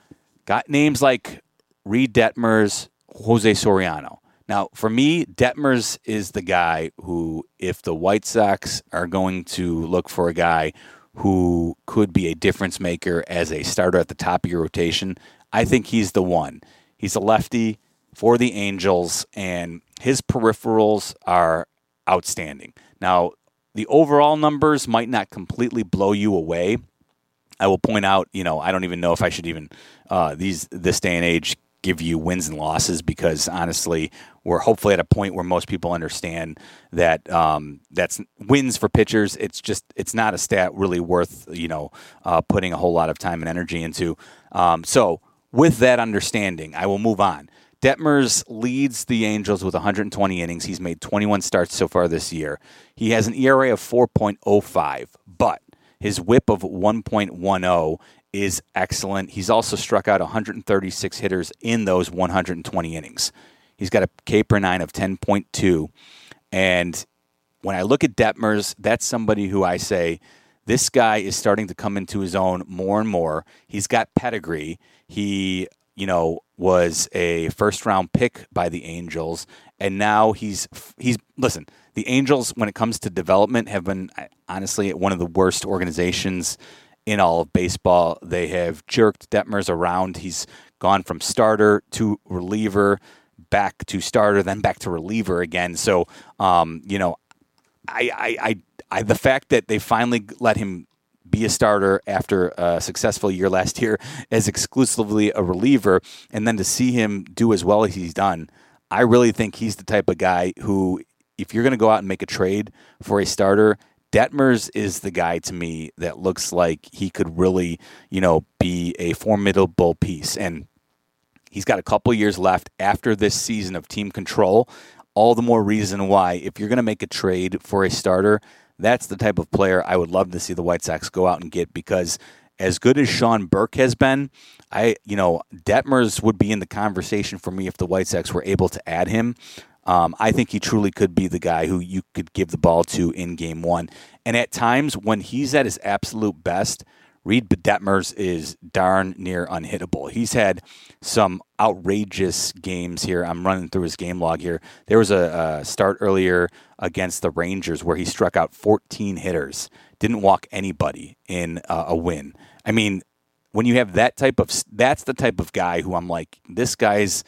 got names like Reed Detmers, Jose Soriano. Now, for me, Detmers is the guy who, if the White Sox are going to look for a guy who could be a difference maker as a starter at the top of your rotation, I think he's the one. He's a lefty for the Angels, and his peripherals are outstanding. Now, the overall numbers might not completely blow you away. I will point out, you know, I don't even know if I should even, uh, these this day and age, give you wins and losses, because honestly, we're hopefully at a point where most people understand that um, that's wins for pitchers. It's just it's not a stat really worth you know uh, putting a whole lot of time and energy into. Um, so with that understanding, I will move on. Detmers leads the Angels with one hundred twenty innings. He's made twenty-one starts so far this year. He has an E R A of four point oh five, but his whip of one point one oh is excellent. He's also struck out one hundred thirty-six hitters in those one hundred twenty innings. He's got a K per nine of ten point two. And when I look at Detmers, that's somebody who I say, this guy is starting to come into his own more and more. He's got pedigree. He, you know, was a first-round pick by the Angels, and now he's he's listen. The Angels, when it comes to development, have been honestly one of the worst organizations in all of baseball. They have jerked Detmers around. He's gone from starter to reliever, back to starter, then back to reliever again. So, um, you know, I, I, I, I, the fact that they finally let him be a starter after a successful year last year as exclusively a reliever, and then to see him do as well as he's done, I really think he's the type of guy who, if you're going to go out and make a trade for a starter, Detmers is the guy to me that looks like he could really, you know, be a formidable piece. And he's got a couple years left after this season of team control. All the more reason why, if you're going to make a trade for a starter, that's the type of player I would love to see the White Sox go out and get, because as good as Sean Burke has been, I, you know, Detmers would be in the conversation for me if the White Sox were able to add him. Um, I think he truly could be the guy who you could give the ball to in game one. And at times when he's at his absolute best, Reed Detmers is darn near unhittable. He's had some outrageous games here. I'm running through his game log here. There was a, a start earlier against the Rangers where he struck out fourteen hitters, didn't walk anybody in uh, a win. I mean, when you have that type of, that's the type of guy who I'm like, this guy's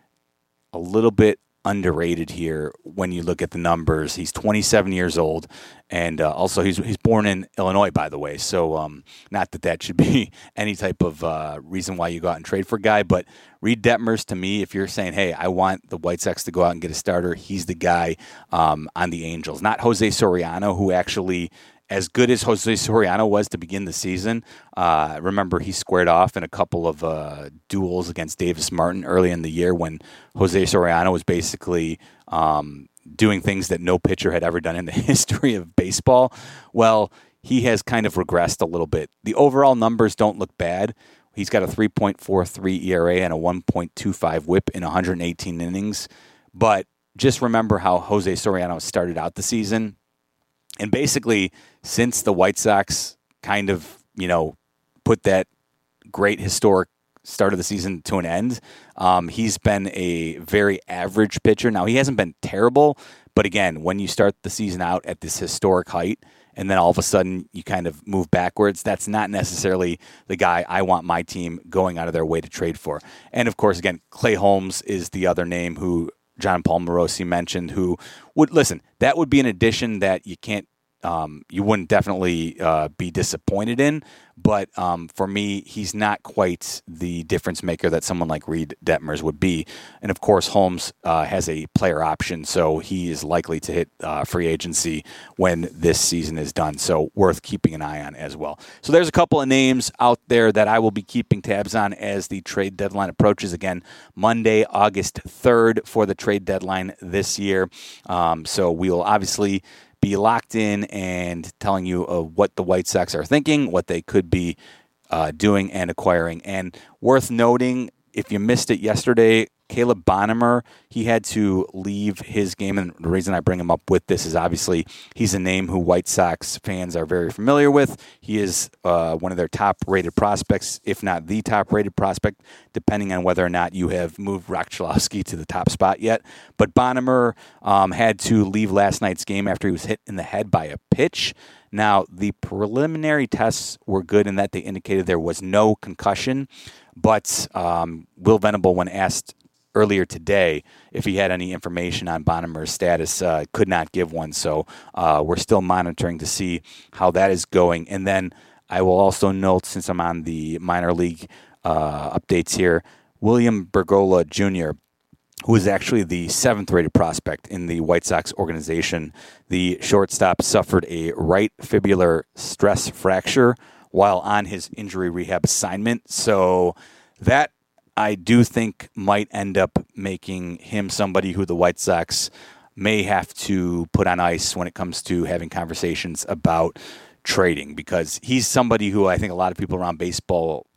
a little bit underrated here when you look at the numbers. He's twenty-seven years old, and uh, also he's he's born in Illinois, by the way. So um, not that that should be any type of uh, reason why you go out and trade for a guy, but Reed Detmers, to me, if you're saying, hey, I want the White Sox to go out and get a starter, he's the guy um, on the Angels. Not Jose Soriano, who actually, as good as Jose Soriano was to begin the season, uh, remember he squared off in a couple of uh, duels against Davis Martin early in the year when Jose Soriano was basically um, doing things that no pitcher had ever done in the history of baseball. Well, he has kind of regressed a little bit. The overall numbers don't look bad. He's got a three point four three E R A and a one point two five whip in one hundred eighteen innings. But just remember how Jose Soriano started out the season. And basically, since the White Sox kind of, you know, put that great historic start of the season to an end, um, he's been a very average pitcher. Now, he hasn't been terrible, but again, when you start the season out at this historic height and then all of a sudden you kind of move backwards, that's not necessarily the guy I want my team going out of their way to trade for. And of course, again, Clay Holmes is the other name who John Paul Morosi mentioned, who would, listen, that would be an addition that you can't, um, you wouldn't definitely uh, be disappointed in. But um, for me, he's not quite the difference maker that someone like Reed Detmers would be. And of course, Holmes uh, has a player option, so he is likely to hit uh, free agency when this season is done. So worth keeping an eye on as well. So there's a couple of names out there that I will be keeping tabs on as the trade deadline approaches. Again, Monday, August third for the trade deadline this year. Um, so we will obviously be locked in and telling you uh, what the White Sox are thinking, what they could be uh, doing and acquiring. And worth noting, if you missed it yesterday, Caleb Bonham, he had to leave his game. And the reason I bring him up with this is obviously he's a name who White Sox fans are very familiar with. He is uh, one of their top-rated prospects, if not the top-rated prospect, depending on whether or not you have moved Rock Chalowski to the top spot yet. But Bonham um, had to leave last night's game after he was hit in the head by a pitch. Now, the preliminary tests were good in that they indicated there was no concussion, but um, Will Venable, when asked earlier today if he had any information on Bonham's status, uh, could not give one. So uh, we're still monitoring to see how that is going. And then I will also note, since I'm on the minor league uh, updates here, William Bergolla Junior, who is actually the seventh-rated prospect in the White Sox organization. The shortstop suffered a right fibular stress fracture while on his injury rehab assignment. So that, I do think, might end up making him somebody who the White Sox may have to put on ice when it comes to having conversations about trading, because he's somebody who I think a lot of people around baseball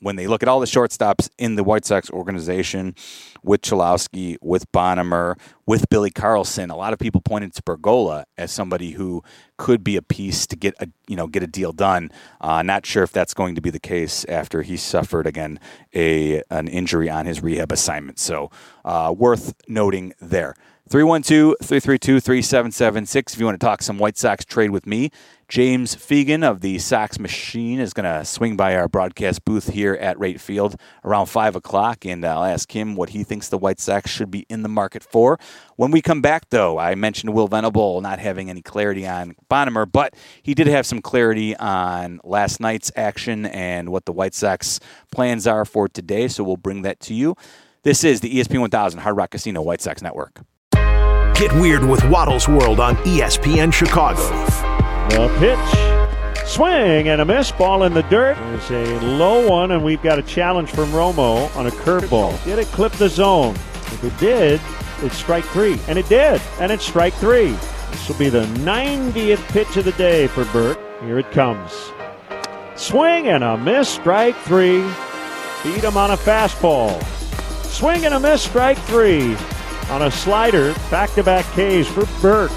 when they look at all the shortstops in the White Sox organization, with Cholowski, with Bonnemer, with Billy Carlson, a lot of people pointed to Bergolla as somebody who could be a piece to get a you know get a deal done. Uh, not sure if that's going to be the case after he suffered again a an injury on his rehab assignment. So uh, worth noting there. three one two, three three two, three seven seven six if you want to talk some White Sox trade with me. James Fegan of the Sox Machine is going to swing by our broadcast booth here at Rate Field around five o'clock, and I'll ask him what he thinks the White Sox should be in the market for. When we come back, though, I mentioned Will Venable not having any clarity on Bonnemer, but he did have some clarity on last night's action and what the White Sox plans are for today, so we'll bring that to you. This is the E S P N one thousand Hard Rock Casino White Sox Network. Get weird with Waddle's World on E S P N Chicago. The pitch, swing and a miss, ball in the dirt. There's a low one, and we've got a challenge from Romo on a curveball. Did it clip the zone? If it did, it's strike three. And it did, and it's strike three. This will be the ninetieth pitch of the day for Burt. Here it comes. Swing and a miss, strike three. Beat him on a fastball. Swing and a miss, strike three. On a slider, back-to-back Ks for Burke.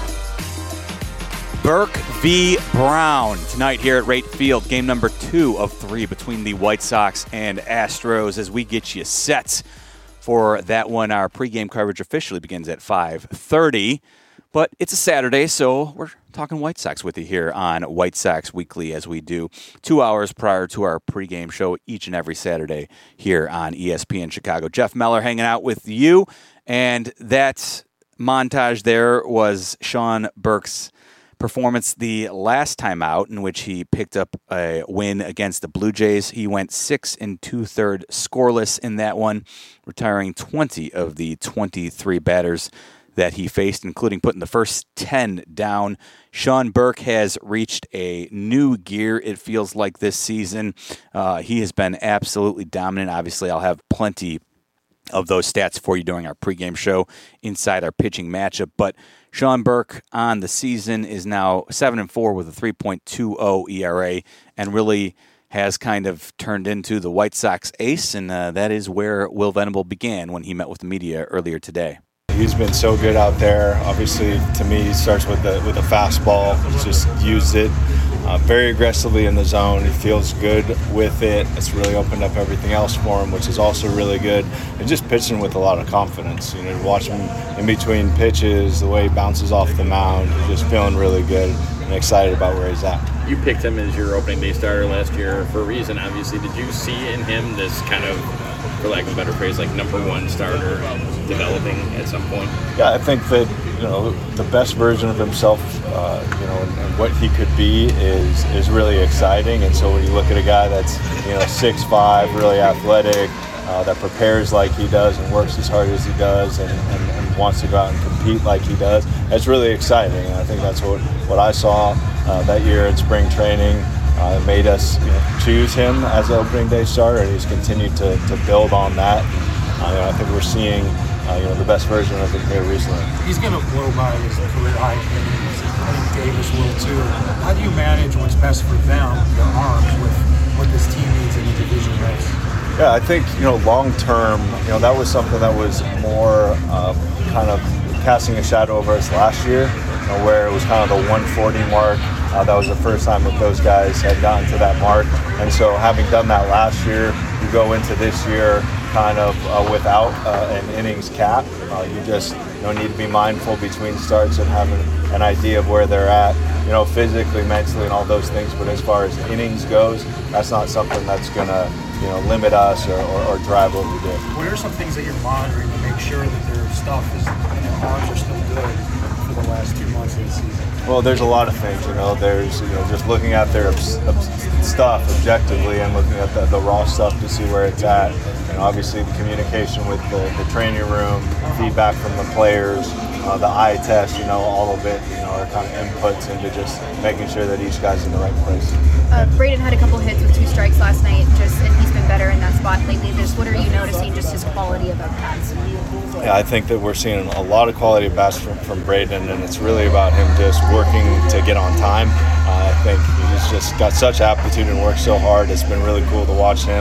Burke v. Brown tonight here at Rate Field. Game number two of three between the White Sox and Astros as we get you set for that one. Our pregame coverage officially begins at five thirty, but it's a Saturday, so we're talking White Sox with you here on White Sox Weekly as we do two hours prior to our pregame show each and every Saturday here on E S P N Chicago. Jeff Meller hanging out with you. And that montage there was Sean Burke's performance the last time out, in which he picked up a win against the Blue Jays. He went six and two-thirds scoreless in that one, retiring twenty of the twenty-three batters that he faced, including putting the first ten down. Sean Burke has reached a new gear, it feels like, this season. Uh, he has been absolutely dominant. Obviously, I'll have plenty of those stats for you during our pregame show inside our pitching matchup. But Sean Burke on the season is now seven and four with a three point two oh E R A, and really has kind of turned into the White Sox ace, and uh, that is where Will Venable began when he met with the media earlier today. He's been so good out there. Obviously, to me, he starts with the with a fastball. He's just used it uh, very aggressively in the zone. He feels good with it. It's really opened up everything else for him, which is also really good. And just pitching with a lot of confidence. You know, watch him in between pitches, the way he bounces off the mound. He's just feeling really good and excited about where he's at. You picked him as your opening day starter last year for a reason, obviously. Did you see in him this kind of, for lack of a better phrase, like number one starter developing at some point? Yeah, I think that, you know, the best version of himself, uh, you know, and, and what he could be is is really exciting. And so when you look at a guy that's, you know, six five, really athletic, uh, that prepares like he does and works as hard as he does and, and, and wants to go out and compete like he does, that's really exciting. And I think that's what, what I saw uh, that year at spring training. Uh, it made us, you know, choose him as an opening day starter, and he's continued to, to build on that. Uh, you know, I think we're seeing, uh, you know, the best version of him here recently. He's going to blow by his career high innings. I think Davis will too. How do you manage what's best for them, their arms, with what this team needs in a division race? Yeah, I think, you know, long term, you know, that was something that was more uh, kind of casting a shadow over us last year, you know, where it was kind of the one forty mark. Uh, that was the first time that those guys had gotten to that mark. And so having done that last year, you go into this year kind of uh, without uh, an innings cap. Uh, you just, you know, need to be mindful between starts and having an idea of where they're at, you know, physically, mentally, and all those things. But as far as innings goes, that's not something that's going to, you know, limit us or, or, or drive what we do. What are some things that you're monitoring to make sure that their stuff is, and their arms are still good for the last two months of the season? Well, there's a lot of things, you know. There's, you know, just looking at their obs- obs- stuff objectively and looking at the, the raw stuff to see where it's at. You know, obviously the communication with the, the training room, feedback from the players, uh, the eye test, you know, all of it, you know, are kind of inputs into just making sure that each guy's in the right place. Uh, Braden had a couple hits with two strikes last night, just and he's been better in that spot lately. Just what are you noticing, just his quality of bats? Yeah, I think that we're seeing a lot of quality of bats from, from Braden, and it's really about him just working to get on time. Uh, I think he's just got such aptitude and works so hard. It's been really cool to watch him, you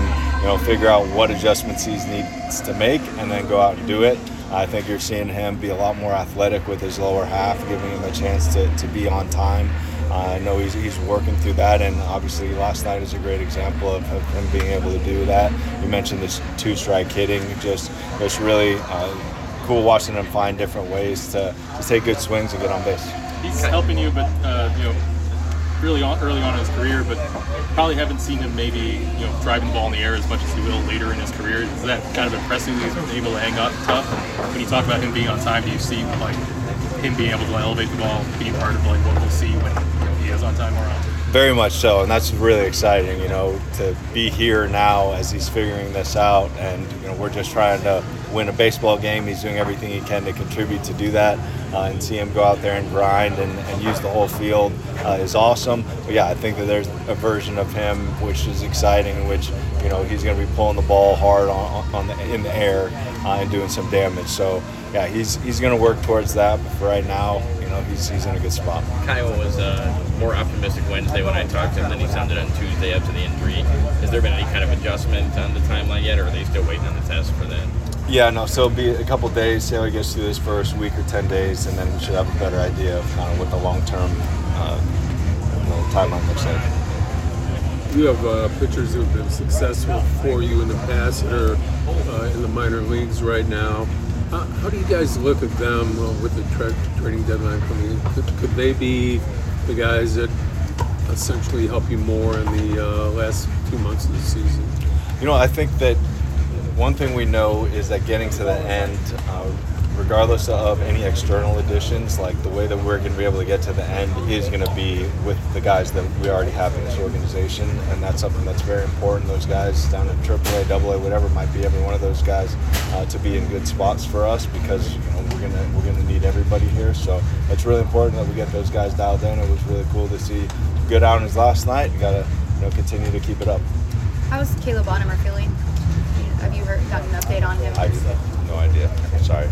know, figure out what adjustments he needs to make and then go out and do it. I think you're seeing him be a lot more athletic with his lower half, giving him a chance to, to be on time. Uh, I know he's, he's working through that, and obviously last night is a great example of, of him being able to do that. You mentioned this two-strike hitting, just just really uh, cool watching him find different ways to, to take good swings and get on base. He's helping you, but uh, you know, really on, early on in his career, but probably haven't seen him maybe you know driving the ball in the air as much as he will later in his career. Is that kind of impressive? He's been able to hang up tough. When you talk about him being on time, do you see like him being able to elevate the ball, being part of like what we'll see when you know, he is on time more often? Very much so, and that's really exciting, you know, to be here now as he's figuring this out, and you know, we're just trying to win a baseball game. He's doing everything he can to contribute to do that, uh, and see him go out there and grind and, and use the whole field uh, is awesome. But yeah, I think that there's a version of him which is exciting, in which you know he's going to be pulling the ball hard on, on the, in the air uh, and doing some damage. So yeah, he's he's going to work towards that. But for right now, you know, he's he's in a good spot. Kyle was uh, more optimistic Wednesday when I talked to him than he sounded on Tuesday after the injury. Has there been any kind of adjustment on the timeline yet, or are they still waiting on the test for that? Yeah, no, so it'll be a couple days, see how he gets through this first week or ten days, and then we should have a better idea of kind of what the long-term uh, you know, timeline looks like. You have uh, pitchers who have been successful for you in the past that are uh, in the minor leagues right now. Uh, how do you guys look at them uh, with the tra- trading deadline coming in? Could, could they be the guys that essentially help you more in the uh, last two months of the season? You know, I think that one thing we know is that getting to the end, uh, regardless of any external additions, like the way that we're going to be able to get to the end is going to be with the guys that we already have in this organization, and that's something that's very important. Those guys down at triple A, double A, whatever it might be, every one of those guys uh, to be in good spots for us, because you know we're gonna we're gonna need everybody here. So it's really important that we get those guys dialed in. It was really cool to see good outings last night. You gotta you know continue to keep it up. How's Caleb Bonham feeling? Have you heard, gotten an update on him? I have no idea. I'm sorry.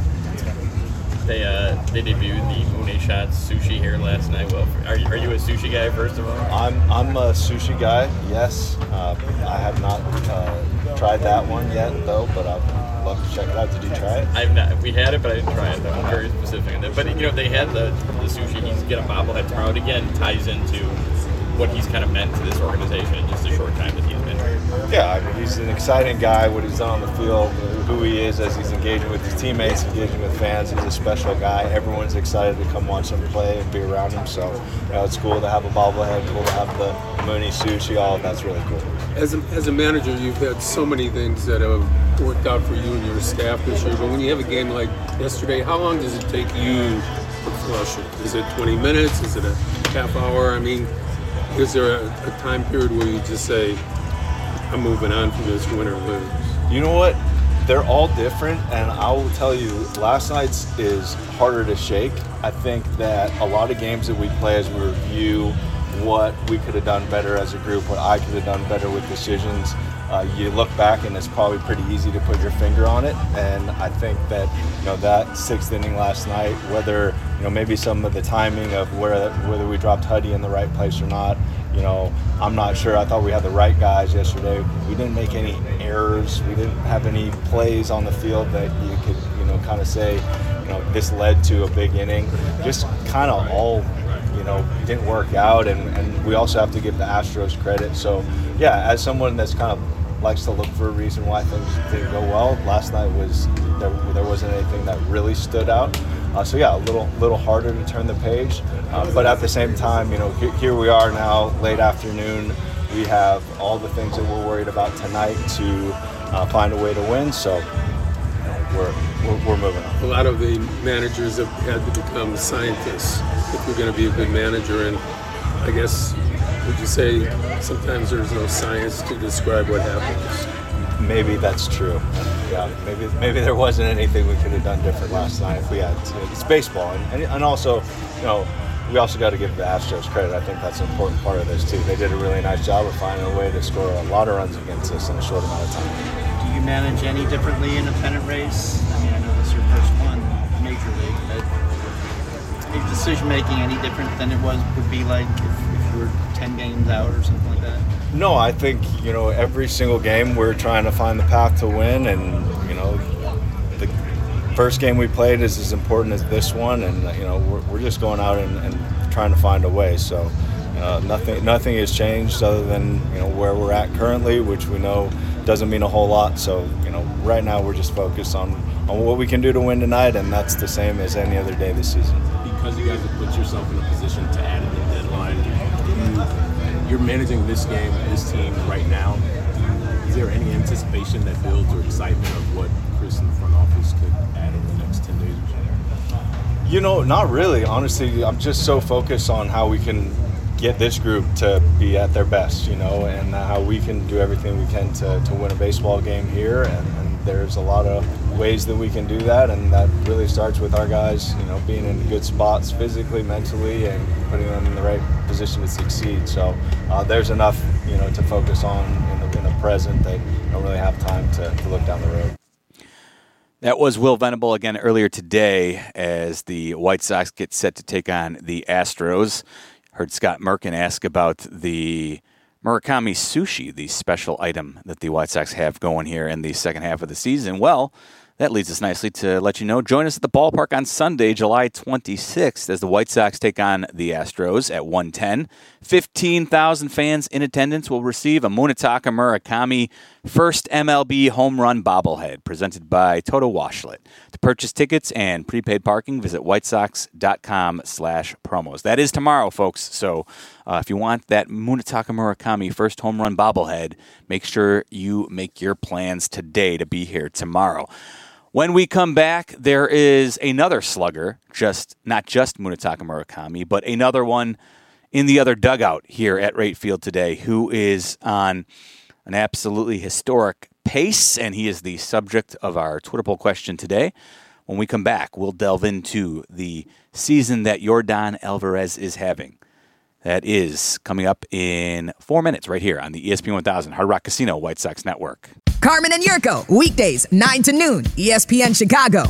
They uh, they debuted the Mooney Shots sushi here last night. Well, are you, are you a sushi guy first of all? I'm I'm a sushi guy. Yes, uh, I have not uh, tried that one yet though, but I'd love to check it out. Did you try it? I've not. We had it, but I didn't try it. I'm very specific on that. But you know, they had the, the sushi. He's getting a bobblehead tomorrow. It again ties into what he's kind of meant to this organization in just a short time that he's been here. Yeah, I mean, he's an exciting guy, what he's done on the field, who he is as he's engaging with his teammates, engaging with fans. He's a special guy. Everyone's excited to come watch him play and be around him. So, you know, it's cool to have a bobblehead, cool to have the Mooney sushi, all of that's really cool. As a, as a manager, you've had so many things that have worked out for you and your staff this year, but when you have a game like yesterday, how long does it take you to flush it? Is it twenty minutes? Is it a half hour? I mean, is there a, a time period where you just say, I'm moving on from this, win or lose? You know what? They're all different, and I will tell you, last night's is harder to shake. I think that a lot of games that we play as we review what we could have done better as a group, what I could have done better with decisions, uh, you look back and it's probably pretty easy to put your finger on it. And I think that, you know, that sixth inning last night, whether, you know, maybe some of the timing of where, whether we dropped Huddy in the right place or not, you know, I'm not sure. I thought we had the right guys yesterday. We didn't make any errors. We didn't have any plays on the field that you could, you know, kind of say, you know, this led to a big inning. Just kind of all, you know, didn't work out. And, and we also have to give the Astros credit. So, yeah, as someone that's kind of likes to look for a reason why things didn't go well, last night was there, there wasn't anything that really stood out. Uh, so yeah, a little little harder to turn the page, uh, but at the same time, you know, he, here we are now, late afternoon. We have all the things that we're worried about tonight to uh, find a way to win. So you know, we're, we're we're moving on. A lot of the managers have had to become scientists if you're going to be a good manager, and I guess would you say sometimes there's no science to describe what happens? Maybe that's true. Yeah, maybe maybe there wasn't anything we could have done different last night if we had to. It's baseball, and, and also, you know, we also got to give the Astros credit. I think that's an important part of this too. They did a really nice job of finding a way to score a lot of runs against us in a short amount of time. Do you manage any differently in a pennant race? I mean, I know this is your first one, major league, but is decision making any different than it was would be like if, if you were ten games out or something like that? No, I think, you know, every single game we're trying to find the path to win, and, you know, the first game we played is as important as this one, and, you know, we're, we're just going out and, and trying to find a way. So uh, nothing nothing has changed other than, you know, where we're at currently, which we know doesn't mean a whole lot. So, you know, right now we're just focused on, on what we can do to win tonight, and that's the same as any other day this season. Because you guys have put yourself in a position to add in the deadline, you, you're managing this game, this team right now. Is there any anticipation that builds or excitement of what Chris in the front office could add over the next ten days or so? You know, not really. Honestly, I'm just so focused on how we can get this group to be at their best, you know, and how we can do everything we can to, to win a baseball game here. And, and there's a lot of ways that we can do that, and that really starts with our guys, you know, being in good spots physically, mentally, and putting them in the right position to succeed. So uh, there's enough, you know, to focus on in the, in the present that you don't really have time to, to look down the road. That was Will Venable again earlier today as the White Sox get set to take on the Astros. Heard Scott Merkin ask about the Murakami Sushi, the special item that the White Sox have going here in the second half of the season. Well, that leads us nicely to let you know. Join us at the ballpark on Sunday, July twenty-sixth, as the White Sox take on the Astros at one ten. fifteen thousand fans in attendance will receive a Munetaka Murakami first M L B home run bobblehead presented by Toto Washlet. To purchase tickets and prepaid parking, visit whitesox.com slash promos. That is tomorrow, folks. So uh, if you want that Munetaka Murakami first home run bobblehead, make sure you make your plans today to be here tomorrow. When we come back, there is another slugger, just not just Munetaka Murakami, but another one in the other dugout here at Wright Field today, who is on an absolutely historic pace, and he is the subject of our Twitter poll question today. When we come back, we'll delve into the season that Yordan Alvarez is having. That is coming up in four minutes right here on the E S P N one thousand Hard Rock Casino White Sox Network. Carmen and Yurko, weekdays, nine to noon, E S P N Chicago.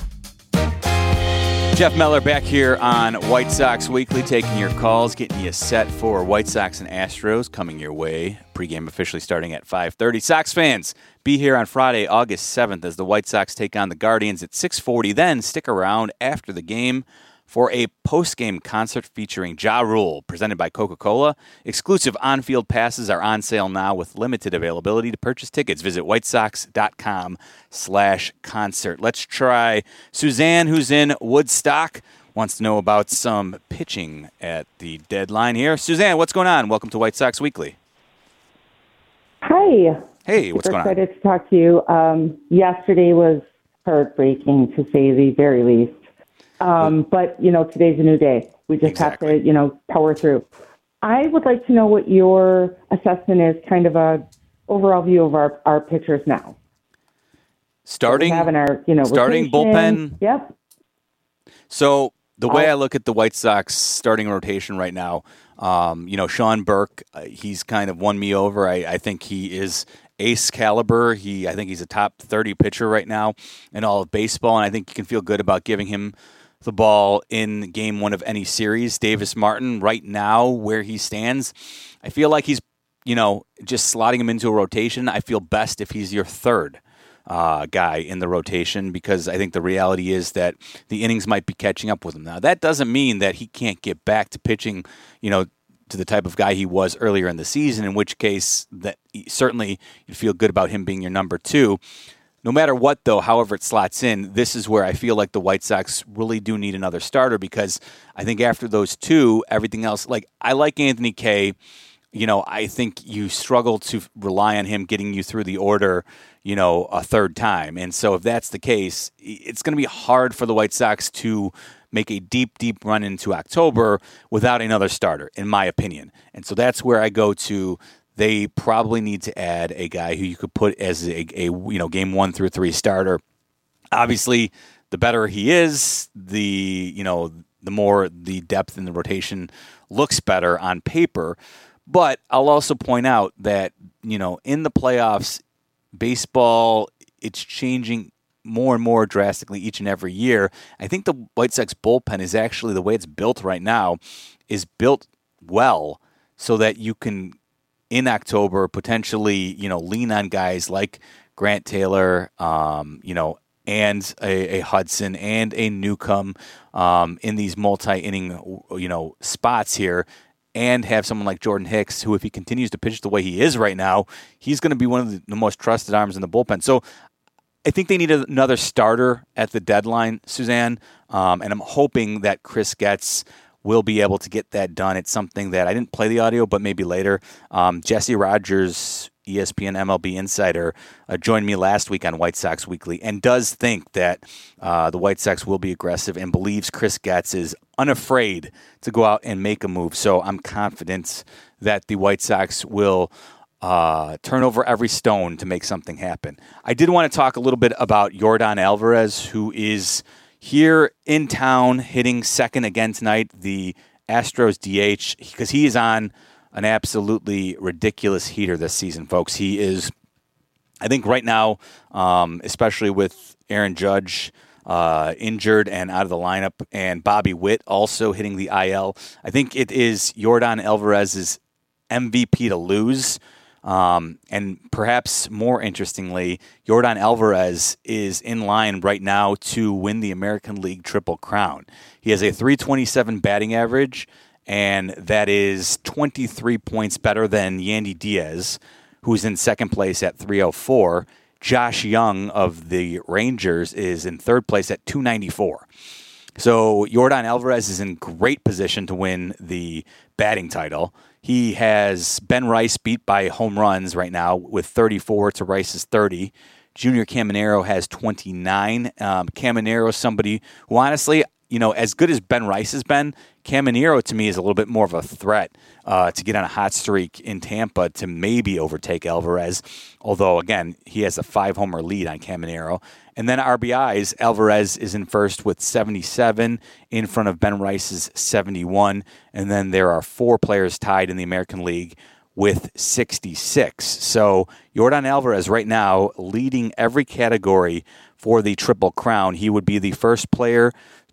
Jeff Meller back here on White Sox Weekly, taking your calls, getting you set for White Sox and Astros coming your way. Pregame officially starting at five thirty. Sox fans, be here on Friday, August seventh, as the White Sox take on the Guardians at six forty. Then stick around after the game for a post-game concert featuring Ja Rule, presented by Coca-Cola. Exclusive on-field passes are on sale now with limited availability. To purchase tickets, visit whitesox.com slash concert. Let's try Suzanne, who's in Woodstock, wants to know about some pitching at the deadline here. Suzanne, what's going on? Welcome to White Sox Weekly. Hi. Hey, what's Super going on? excited to talk to you. Um, yesterday was heartbreaking, to say the very least. Um, but, you know, today's a new day. We just exactly. have to, you know, power through. I would like to know what your assessment is, kind of a overall view of our, our pitchers now. Starting, having our, you know, starting rotation. bullpen. Yep. So the way I look at the White Sox starting rotation right now, um, you know, Sean Burke, uh, he's kind of won me over. I, I think he is ace caliber. He, I think he's a top thirty pitcher right now in all of baseball, and I think you can feel good about giving him the ball in game one of any series. Davis Martin, right now, where he stands, I feel like he's, you know, just slotting him into a rotation. I feel best if he's your third uh, guy in the rotation, because I think the reality is that the innings might be catching up with him. Now, that doesn't mean that he can't get back to pitching, you know, to the type of guy he was earlier in the season, in which case that certainly you'd feel good about him being your number two. No matter what, though, however it slots in, this is where I feel like the White Sox really do need another starter, because I think after those two, everything else, like I like Anthony Kay. You know, I think you struggle to rely on him getting you through the order, you know, a third time. And so if that's the case, it's going to be hard for the White Sox to make a deep, deep run into October without another starter, in my opinion. And so that's where I go to. They probably need to add a guy who you could put as a, a you know game one through three starter. Obviously, the better he is, the you know the more the depth in the rotation looks better on paper. But I'll also point out that you know in the playoffs, baseball, it's changing more and more drastically each and every year. I think the White Sox bullpen is actually, the way it's built right now, is built well, so that you can, in October, potentially, you know, lean on guys like Grant Taylor, um, you know, and a, a Hudson and a Newcomb um, in these multi-inning, you know, spots here, and have someone like Jordan Hicks, who, if he continues to pitch the way he is right now, he's going to be one of the, the most trusted arms in the bullpen. So I think they need another starter at the deadline, Suzanne, um, and I'm hoping that Chris Getz will be able to get that done. It's something that I didn't play the audio, but maybe later. Um, Jesse Rogers, E S P N M L B insider, uh, joined me last week on White Sox Weekly and does think that uh, the White Sox will be aggressive and believes Chris Getz is unafraid to go out and make a move. So I'm confident that the White Sox will uh, turn over every stone to make something happen. I did want to talk a little bit about Yordan Alvarez, who is here in town hitting second again tonight, the Astros D H, because he is on an absolutely ridiculous heater this season, folks. He is, I think right now, um, especially with Aaron Judge uh, injured and out of the lineup, and Bobby Witt also hitting the I L, I think it is Yordan Alvarez's M V P to lose. Um, and perhaps more interestingly, Yordan Alvarez is in line right now to win the American League Triple Crown. He has a three twenty-seven batting average, and that is twenty-three points better than Yandy Diaz, who's in second place at three oh four. Josh Young of the Rangers is in third place at two ninety-four. So Yordan Alvarez is in great position to win the batting title. He has Ben Rice beat by home runs right now with thirty-four to Rice's thirty. Junior Caminero has twenty-nine. Um, Caminero is somebody who, honestly, you know, as good as Ben Rice has been, Caminero to me is a little bit more of a threat uh, to get on a hot streak in Tampa to maybe overtake Alvarez. Although, again, he has a five-homer lead on Caminero. And then R B Is, Alvarez is in first with seventy-seven in front of Ben Rice's seventy-one. And then there are four players tied in the American League with sixty-six. So Yordan Alvarez right now leading every category for the Triple Crown. He would be the first player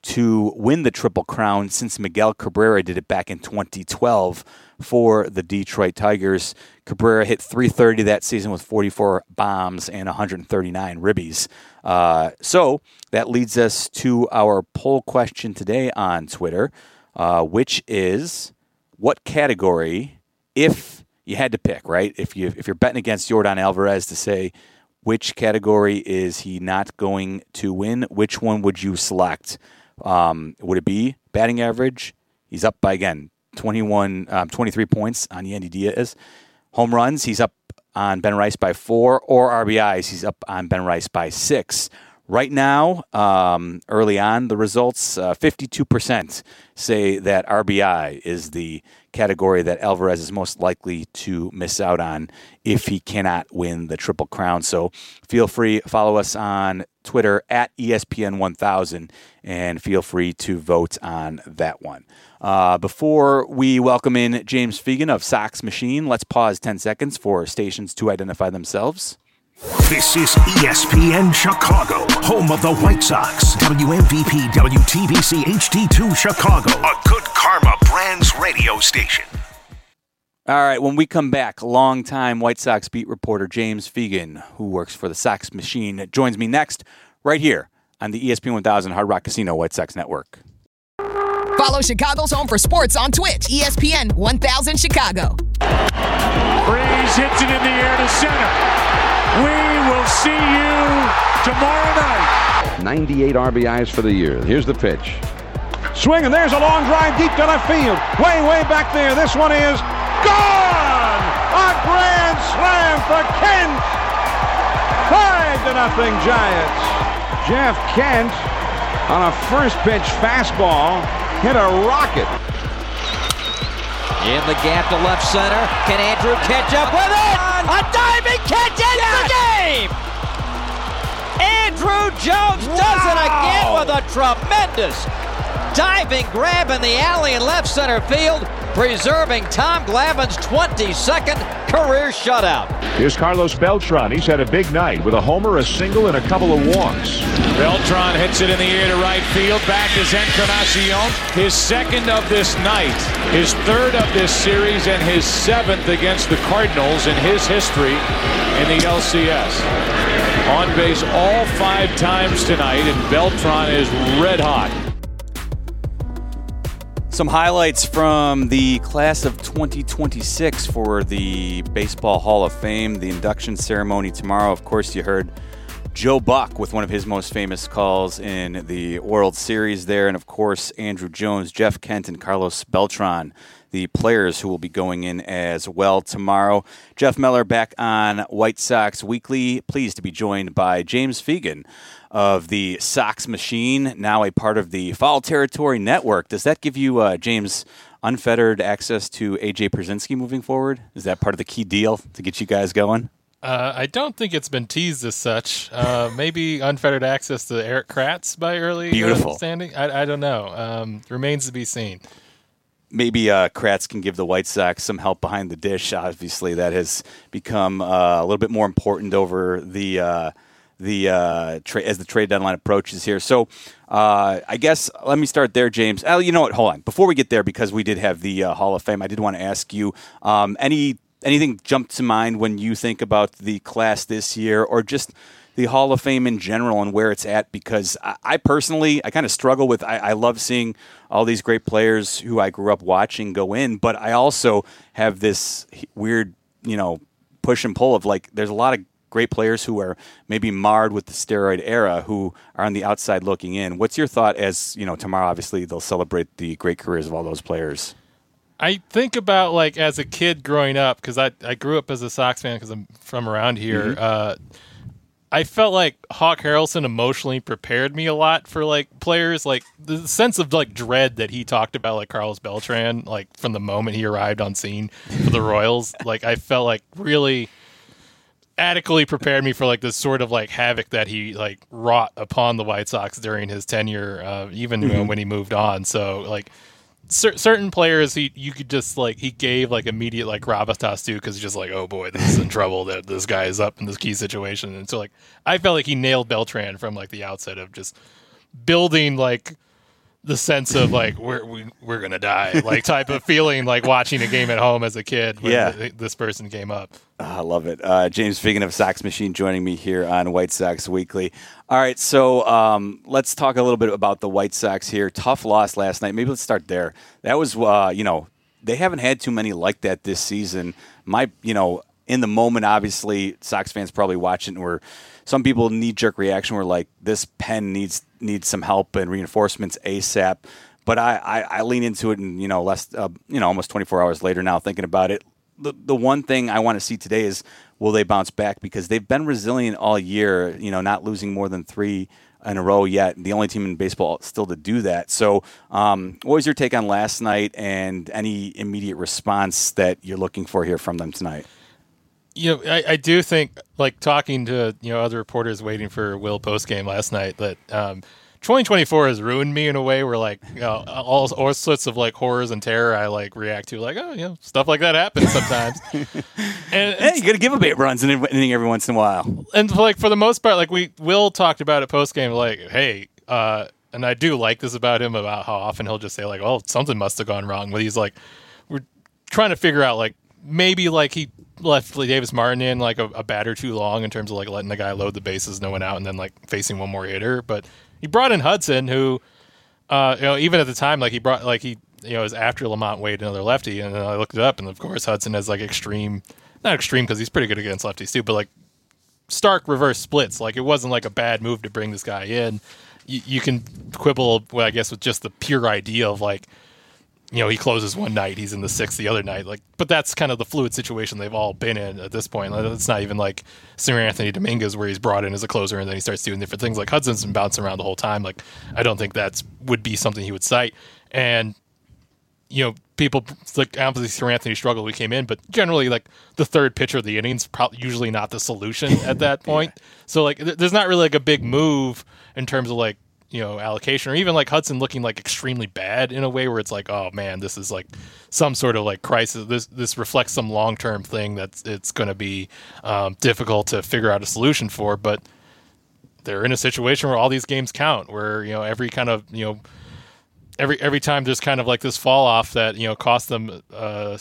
to win the Triple Crown since Miguel Cabrera did it back in twenty twelve for the Detroit Tigers. Cabrera hit three thirty that season with forty-four bombs and one hundred thirty-nine ribbies. Uh, so that leads us to our poll question today on Twitter, uh, which is, what category, if you had to pick, right? If you if you're betting against Yordan Alvarez to say which category is he not going to win, which one would you select? Um, would it be batting average? He's up by, again, twenty-one, um, twenty-three points on Yandy Diaz. Home runs, he's up on Ben Rice by four. Or R B Is, he's up on Ben Rice by six. Right now, um, early on, the results, uh, fifty-two percent say that R B I is the category that Alvarez is most likely to miss out on if he cannot win the Triple Crown. So feel free, follow us on Twitter at E S P N one thousand, and feel free to vote on that one. Uh, before we welcome in James Fegan of Sox Machine, let's pause ten seconds for stations to identify themselves. This is E S P N Chicago, home of the White Sox. W M V P W T B C H D two Chicago, a Good Karma Brands radio station. All right, when we come back, longtime White Sox beat reporter James Fegan, who works for the Sox Machine, joins me next right here on the E S P N one thousand Hard Rock Casino White Sox Network. Follow Chicago's Home for Sports on Twitch, E S P N one thousand Chicago. Freeze hits it in the air to center. We will see you tomorrow night. ninety-eight R B Is for the year. Here's the pitch. Swing, and there's a long drive deep to left field. Way, way back there. This one is gone! A grand slam for Kent! Five to nothing Giants. Jeff Kent on a first pitch fastball hit a rocket. In the gap to left center. Can Andrew catch up with it? A diving catch ends yes! the game! Andrew Jones wow. does it again with a tremendous diving grab in the alley in left center field, preserving Tom Glavine's twenty-second career shutout. Here's Carlos Beltran. He's had a big night with a homer, a single, and a couple of walks. Beltran hits it in the air to right field. Back is Encarnacion. His second of this night, his third of this series, and his seventh against the Cardinals in his history in the L C S. On base all five times tonight, and Beltran is red hot. Some highlights from the class of twenty twenty-six for the Baseball Hall of Fame. The induction ceremony tomorrow. Of course, you heard Joe Buck with one of his most famous calls in the World Series there. And, of course, Andrew Jones, Jeff Kent, and Carlos Beltran, the players who will be going in as well tomorrow. Jeff Meller back on White Sox Weekly. Pleased to be joined by James Fegan of the Sox Machine, now a part of the Foul Territory Network. Does that give you, uh, James, unfettered access to A J Pierzynski moving forward? Is that part of the key deal to get you guys going? Uh, I don't think it's been teased as such. Uh, maybe unfettered access to Eric Kratz by early Beautiful. Uh, standing. I, I don't know. Um, remains to be seen. Maybe uh, Kratz can give the White Sox some help behind the dish. Obviously, that has become uh, a little bit more important over the uh, the uh, tra- as the trade deadline approaches here. So, uh, I guess let me start there, James. Oh, you know what? Hold on. Before we get there, because we did have the uh, Hall of Fame, I did want to ask you um, any. Anything jump to mind when you think about the class this year, or just the Hall of Fame in general and where it's at? Because I, I personally, I kind of struggle with, I, I love seeing all these great players who I grew up watching go in, but I also have this weird, you know, push and pull of like, there's a lot of great players who are maybe marred with the steroid era who are on the outside looking in. What's your thought as, you know, tomorrow, obviously they'll celebrate the great careers of all those players? I think about, like, as a kid growing up, because I, I grew up as a Sox fan because I'm from around here. Mm-hmm. Uh, I felt like Hawk Harrelson emotionally prepared me a lot for, like, players. Like, the sense of, like, dread that he talked about, like, Carlos Beltran, like, from the moment he arrived on scene for the Royals. Like, I felt like really adequately prepared me for, like, this sort of, like, havoc that he, like, wrought upon the White Sox during his tenure, uh, even mm-hmm. when he moved on. So, like, certain players he you could just like he gave like immediate like gravitas to because he's just like, oh boy, this is in trouble, that this guy is up in this key situation. And so like I felt like he nailed Beltran from like the outset of just building like the sense of like we're we, we're gonna die like type of feeling, like watching a game at home as a kid when yeah. th- this person came up. Oh, I love it. Uh, James Fegan of Sox Machine joining me here on White Sox Weekly. All right, so um, let's talk a little bit about the White Sox here. Tough loss last night. Maybe let's start there. That was, uh, you know, they haven't had too many like that this season. My, you know, in the moment, obviously, Sox fans probably watching and were some people knee-jerk reaction were like, this pen needs needs some help and reinforcements ASAP. But I, I, I lean into it, and you know, less, uh, you know, almost twenty-four hours later now, thinking about it. The the one thing I want to see today is will they bounce back, because they've been resilient all year. You know, not losing more than three in a row yet. The only team in baseball still to do that. So, um, what was your take on last night, and any immediate response that you're looking for here from them tonight? You know, I, I do think, like, talking to, you know, other reporters waiting for Will postgame last night, that um, twenty twenty-four has ruined me in a way where, like, you know, all, all sorts of, like, horrors and terror I, like, react to. Like, oh, you know, stuff like that happens sometimes. and Hey, you got to give up eight runs in inning every once in a while. And, like, for the most part, like, we Will talked about it postgame, like, hey, uh, and I do like this about him, about how often he'll just say, like, oh, something must have gone wrong. But he's like, we're trying to figure out, like, maybe, like, he left Davis Martin in like a, a batter too long in terms of like letting the guy load the bases, no one out, and then like facing one more hitter. But he brought in Hudson, who, uh, you know, even at the time, like he brought like he, you know, it was after Lamont Wade, another lefty, and then I looked it up, and of course Hudson has like extreme, not extreme because he's pretty good against lefties too, but like stark reverse splits. Like it wasn't like a bad move to bring this guy in. You, you can quibble, well, I guess, with just the pure idea of like, you know, he closes one night, he's in the sixth the other night. Like, but that's kind of the fluid situation they've all been in at this point. Like, it's not even like Sir Anthony Dominguez where he's brought in as a closer and then he starts doing different things. Like Hudson's been bouncing around the whole time. Like, I don't think that's would be something he would cite. And, you know, people like obviously Sir Anthony struggled when he came in, but generally like the third pitcher of the innings probably usually not the solution at that point. Yeah. So like, th- there's not really like a big move in terms of like, you know, allocation, or even like Hudson looking like extremely bad in a way where it's like, oh man, this is like some sort of like crisis. This this reflects some long term thing that's it's going to be um, difficult to figure out a solution for. But they're in a situation where all these games count, where, you know, every kind of, you know, every every time there's kind of like this fall off that, you know, costs them uh,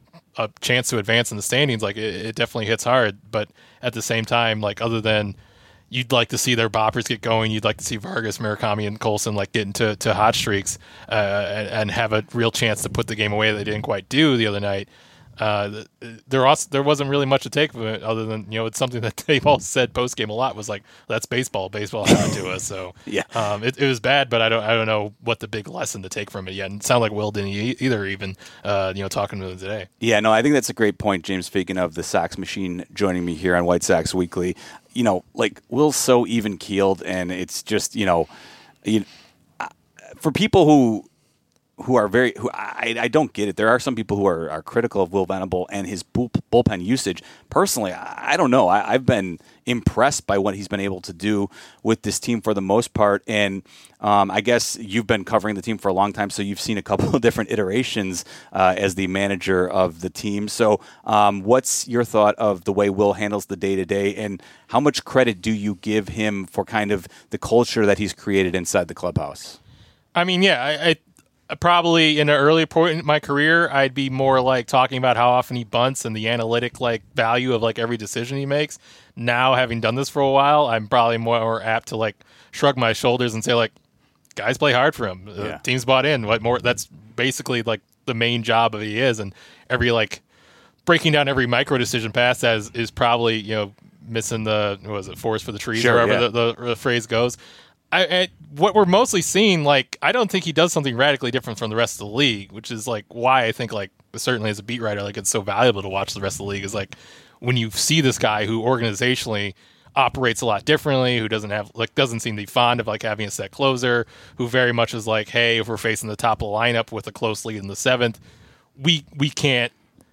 a chance to advance in the standings. Like it, it definitely hits hard, but at the same time, like other than you'd like to see their boppers get going, you'd like to see Vargas, Murakami, and Colson like get into to hot streaks uh, and, and have a real chance to put the game away that they didn't quite do the other night. Uh, there also there wasn't really much to take from it, other than, you know, it's something that they've all said post game a lot was like, that's baseball. Baseball happened to us. So yeah, um, it, it was bad, but I don't I don't know what the big lesson to take from it yet. And it sounded like Will didn't e- either, even uh, you know, talking to him today. Yeah, no, I think that's a great point, James. Speaking of the Sox machine joining me here on White Sox Weekly, you know, like Will's so even keeled, and it's just, you know, you, for people who. who are very, who I, I don't get it. There are some people who are, are critical of Will Venable and his bull, bullpen usage. Personally, I, I don't know. I, I've been impressed by what he's been able to do with this team for the most part. And um, I guess you've been covering the team for a long time, so you've seen a couple of different iterations uh, as the manager of the team. So um, what's your thought of the way Will handles the day-to-day, and how much credit do you give him for kind of the culture that he's created inside the clubhouse? I mean, yeah, I... I probably in an early point in my career, I'd be more like talking about how often he bunts and the analytic like value of like every decision he makes. Now, having done this for a while, I'm probably more apt to like shrug my shoulders and say like, guys play hard for him. The yeah. team's bought in. What more? That's basically like the main job of he is, and every like breaking down every micro decision pass that is, is probably, you know, missing the what was it forest for the trees, sure, or wherever yeah. the, the, the phrase goes. I, I, what we're mostly seeing, like, I don't think he does something radically different from the rest of the league, which is like why I think, like, certainly as a beat writer, like, it's so valuable to watch the rest of the league. Is like when you see this guy who organizationally operates a lot differently, who doesn't have like doesn't seem to be fond of like having a set closer, who very much is like, hey, if we're facing the top of the lineup with a close lead in the seventh, we we can't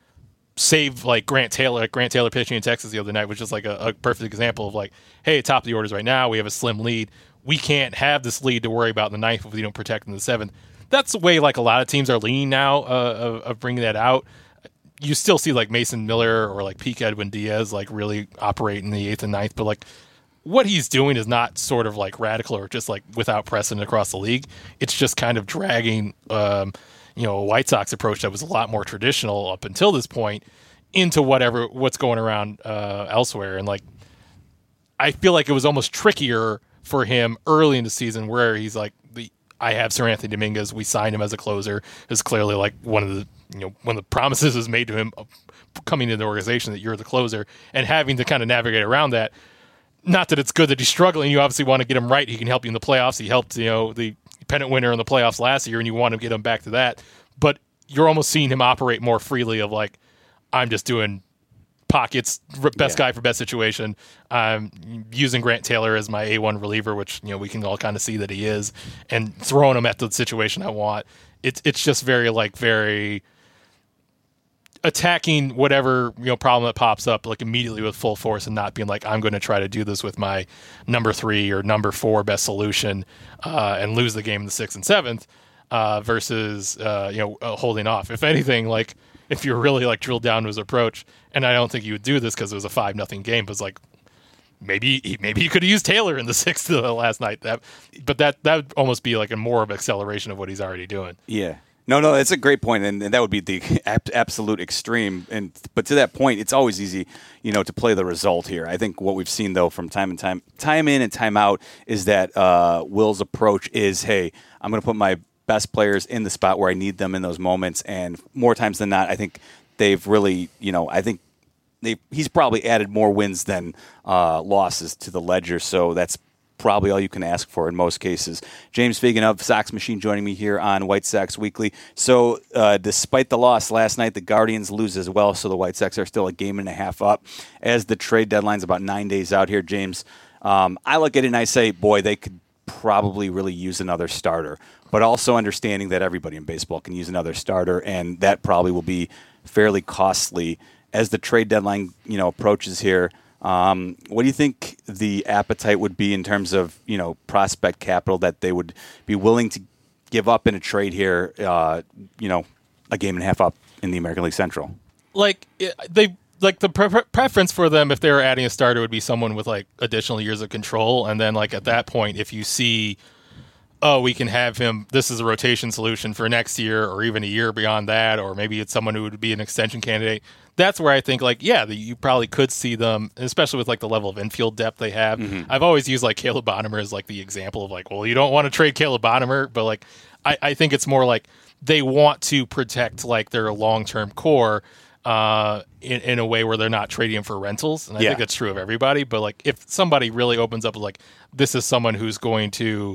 save like Grant Taylor. Like Grant Taylor pitching in Texas the other night, which is like a, a perfect example of like, hey, top of the orders right now, we have a slim lead. We can't have this lead to worry about in the ninth if we don't protect in the seventh. That's the way like a lot of teams are leaning now uh, of, of bringing that out. You still see like Mason Miller or like Pete Edwin Diaz like really operate in the eighth and ninth, but like what he's doing is not sort of like radical or just like without precedent across the league. It's just kind of dragging, um, you know, a White Sox approach that was a lot more traditional up until this point into whatever what's going around uh, elsewhere. And like, I feel like it was almost trickier for him early in the season, where he's like, the I have Sir Anthony Dominguez. We signed him as a closer. Is clearly like one of the you know one of the promises is made to him coming into the organization that you're the closer, and having to kind of navigate around that. Not that it's good that he's struggling. You obviously want to get him right. He can help you in the playoffs. He helped you know the pennant winner in the playoffs last year, and you want to get him back to that. But you're almost seeing him operate more freely of like, I'm just doing pockets, best yeah. guy for best situation. I'm using Grant Taylor as my A one reliever, which you know we can all kind of see that he is, and throwing him at the situation I want. It's it's just very like very attacking whatever you know problem that pops up like immediately with full force, and not being like, I'm going to try to do this with my number three or number four best solution uh, and lose the game in the sixth and seventh uh, versus uh, you know uh, holding off. If anything, like. If you're really like drilled down to his approach, and I don't think he would do this because it was a five nothing game, but it's like maybe he, maybe he could have used Taylor in the sixth uh, last night. That, but that that would almost be like a more of acceleration of what he's already doing. Yeah, no, no, it's a great point, and, and that would be the ab- absolute extreme. And but to that point, it's always easy, you know, to play the result here. I think what we've seen though from time and time, time in and time out, is that uh, Will's approach is, hey, I'm going to put my best players in the spot where I need them in those moments, and more times than not, I think they've really, you know, I think they he's probably added more wins than uh, losses to the ledger, so that's probably all you can ask for in most cases. James Fegan of Sox Machine joining me here on White Sox Weekly. So uh, despite the loss last night, the Guardians lose as well, so the White Sox are still a game and a half up as the trade deadline's about nine days out here, James. Um, I look at it and I say, boy, they could probably really use another starter, but also understanding that everybody in baseball can use another starter, and that probably will be fairly costly as the trade deadline, you know, approaches here. Um, what do you think the appetite would be in terms of, you know, prospect capital that they would be willing to give up in a trade here, uh, you know, a game and a half up in the American League Central? Like they like the pre- preference for them if they were adding a starter would be someone with like additional years of control, and then like at that point, if you see, oh, we can have him, this is a rotation solution for next year or even a year beyond that, or maybe it's someone who would be an extension candidate. That's where I think like, yeah, the, you probably could see them, especially with like the level of infield depth they have. Mm-hmm. I've always used like Caleb Bonnemer as like the example of like, well, you don't want to trade Caleb Bonnemer, but like, I, I think it's more like they want to protect like their long-term core uh, in, in a way where they're not trading him for rentals. And I yeah. think that's true of everybody. But like, if somebody really opens up like, this is someone who's going to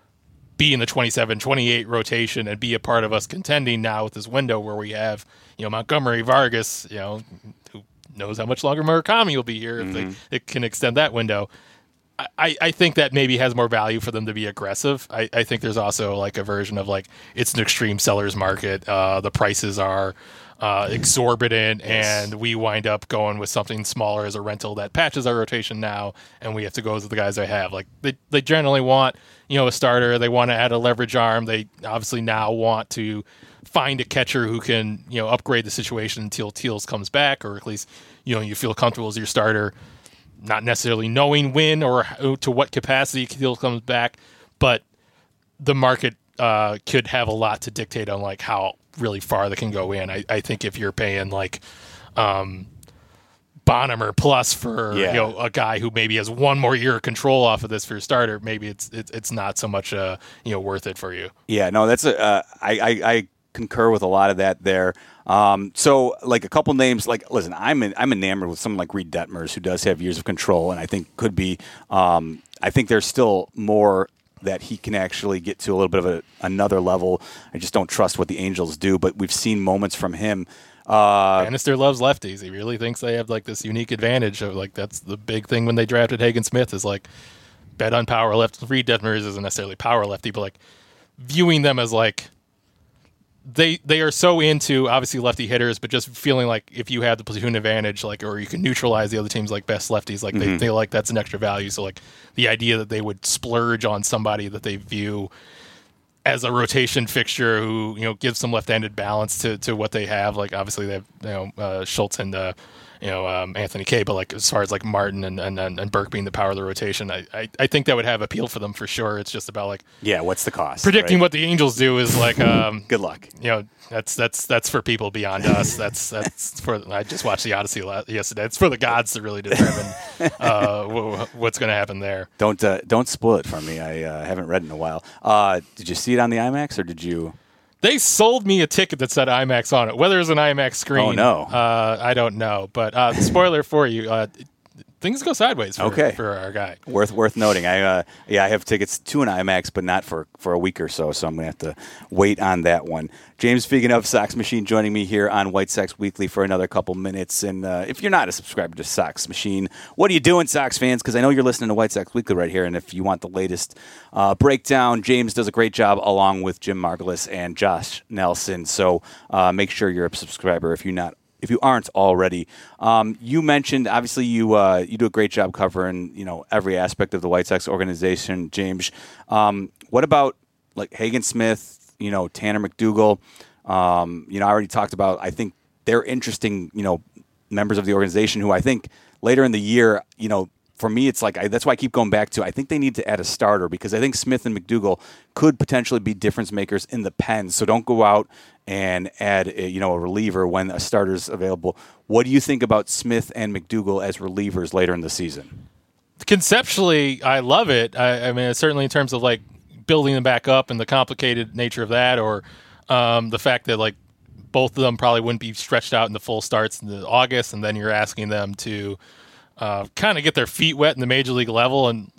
be in the twenty-seven, twenty-eight rotation and be a part of us contending now with this window where we have, you know, Montgomery, Vargas, you know, who knows how much longer Murakami will be here if mm-hmm. they, they can extend that window. I, I think that maybe has more value for them to be aggressive. I, I think there's also like a version of like, it's an extreme seller's market. Uh, the prices are uh, exorbitant yes. and we wind up going with something smaller as a rental that patches our rotation now. And we have to go with the guys I have. Like they, they generally want, you know, a starter. They want to add a leverage arm. They obviously now want to find a catcher who can, you know, upgrade the situation until Teals comes back, or at least, you know, you feel comfortable as your starter. Not necessarily knowing when or to what capacity Teals comes back, but the market uh, could have a lot to dictate on like how really far they can go in. I, I think if you're paying like um, Bonnemer plus for yeah. you know a guy who maybe has one more year of control off of this for your starter, maybe it's it's, it's not so much uh, you know worth it for you. Yeah, no, that's a uh, I, I I concur with a lot of that there. Um, so like a couple names, like, listen, I'm in, I'm enamored with someone like Reed Detmers, who does have years of control. And I think could be, um, I think there's still more that he can actually get to a little bit of a, another level. I just don't trust what the Angels do, but we've seen moments from him. Uh, Bannister loves lefties. He really thinks they have like this unique advantage of like, that's the big thing when they drafted Hagen Smith is like bet on power left. Reed Detmers isn't necessarily power lefty, but like viewing them as like, They they are so into obviously lefty hitters, but just feeling like if you have the platoon advantage, like or you can neutralize the other team's like best lefties, like mm-hmm. they feel like that's an extra value. So like the idea that they would splurge on somebody that they view as a rotation fixture who you know gives some left-handed balance to, to what they have. Like obviously they have you know uh, Schultz and uh, you know um, Anthony Kay, but like as far as like Martin and and, and Burke being the power of the rotation, I, I I think that would have appeal for them for sure. It's just about like yeah, what's the cost? Predicting right? what the Angels do is like um, good luck. You know that's that's that's for people beyond us. That's that's for I just watched the Odyssey yesterday. It's for the gods to really determine uh, w- what's going to happen there. Don't uh, don't spoil it for me. I uh, haven't read in a while. Uh, did you see it on the IMAX or did you? They sold me a ticket that said IMAX on it. Whether it was an IMAX screen, oh, no. uh, I don't know. But uh, spoiler for you, uh, things go sideways for, okay. for our guy. Worth worth noting. I uh, yeah, I have tickets to an IMAX, but not for, for a week or so, so I'm going to have to wait on that one. James Fegan of Sox Machine joining me here on White Sox Weekly for another couple minutes. And uh, if you're not a subscriber to Sox Machine, what are you doing, Sox fans? Because I know you're listening to White Sox Weekly right here, and if you want the latest uh, breakdown, James does a great job along with Jim Margulis and Josh Nelson. So uh, make sure you're a subscriber if you're not. If you aren't already. Um, you mentioned, obviously, you uh, you do a great job covering, you know, every aspect of the White Sox organization, James. Um, what about, like, Hagen Smith, you know, Tanner McDougal? Um, you know, I already talked about, I think they're interesting, you know, members of the organization who I think later in the year, you know, for me, it's like I, that's why I keep going back to. I think they need to add a starter because I think Smith and McDougal could potentially be difference makers in the pen. So don't go out and add a, you know a reliever when a starter's available. What do you think about Smith and McDougal as relievers later in the season? Conceptually, I love it. I, I mean, certainly in terms of like building them back up and the complicated nature of that, or um, the fact that like both of them probably wouldn't be stretched out into full starts in the August, and then you're asking them to. Uh, kind of get their feet wet in the major league level and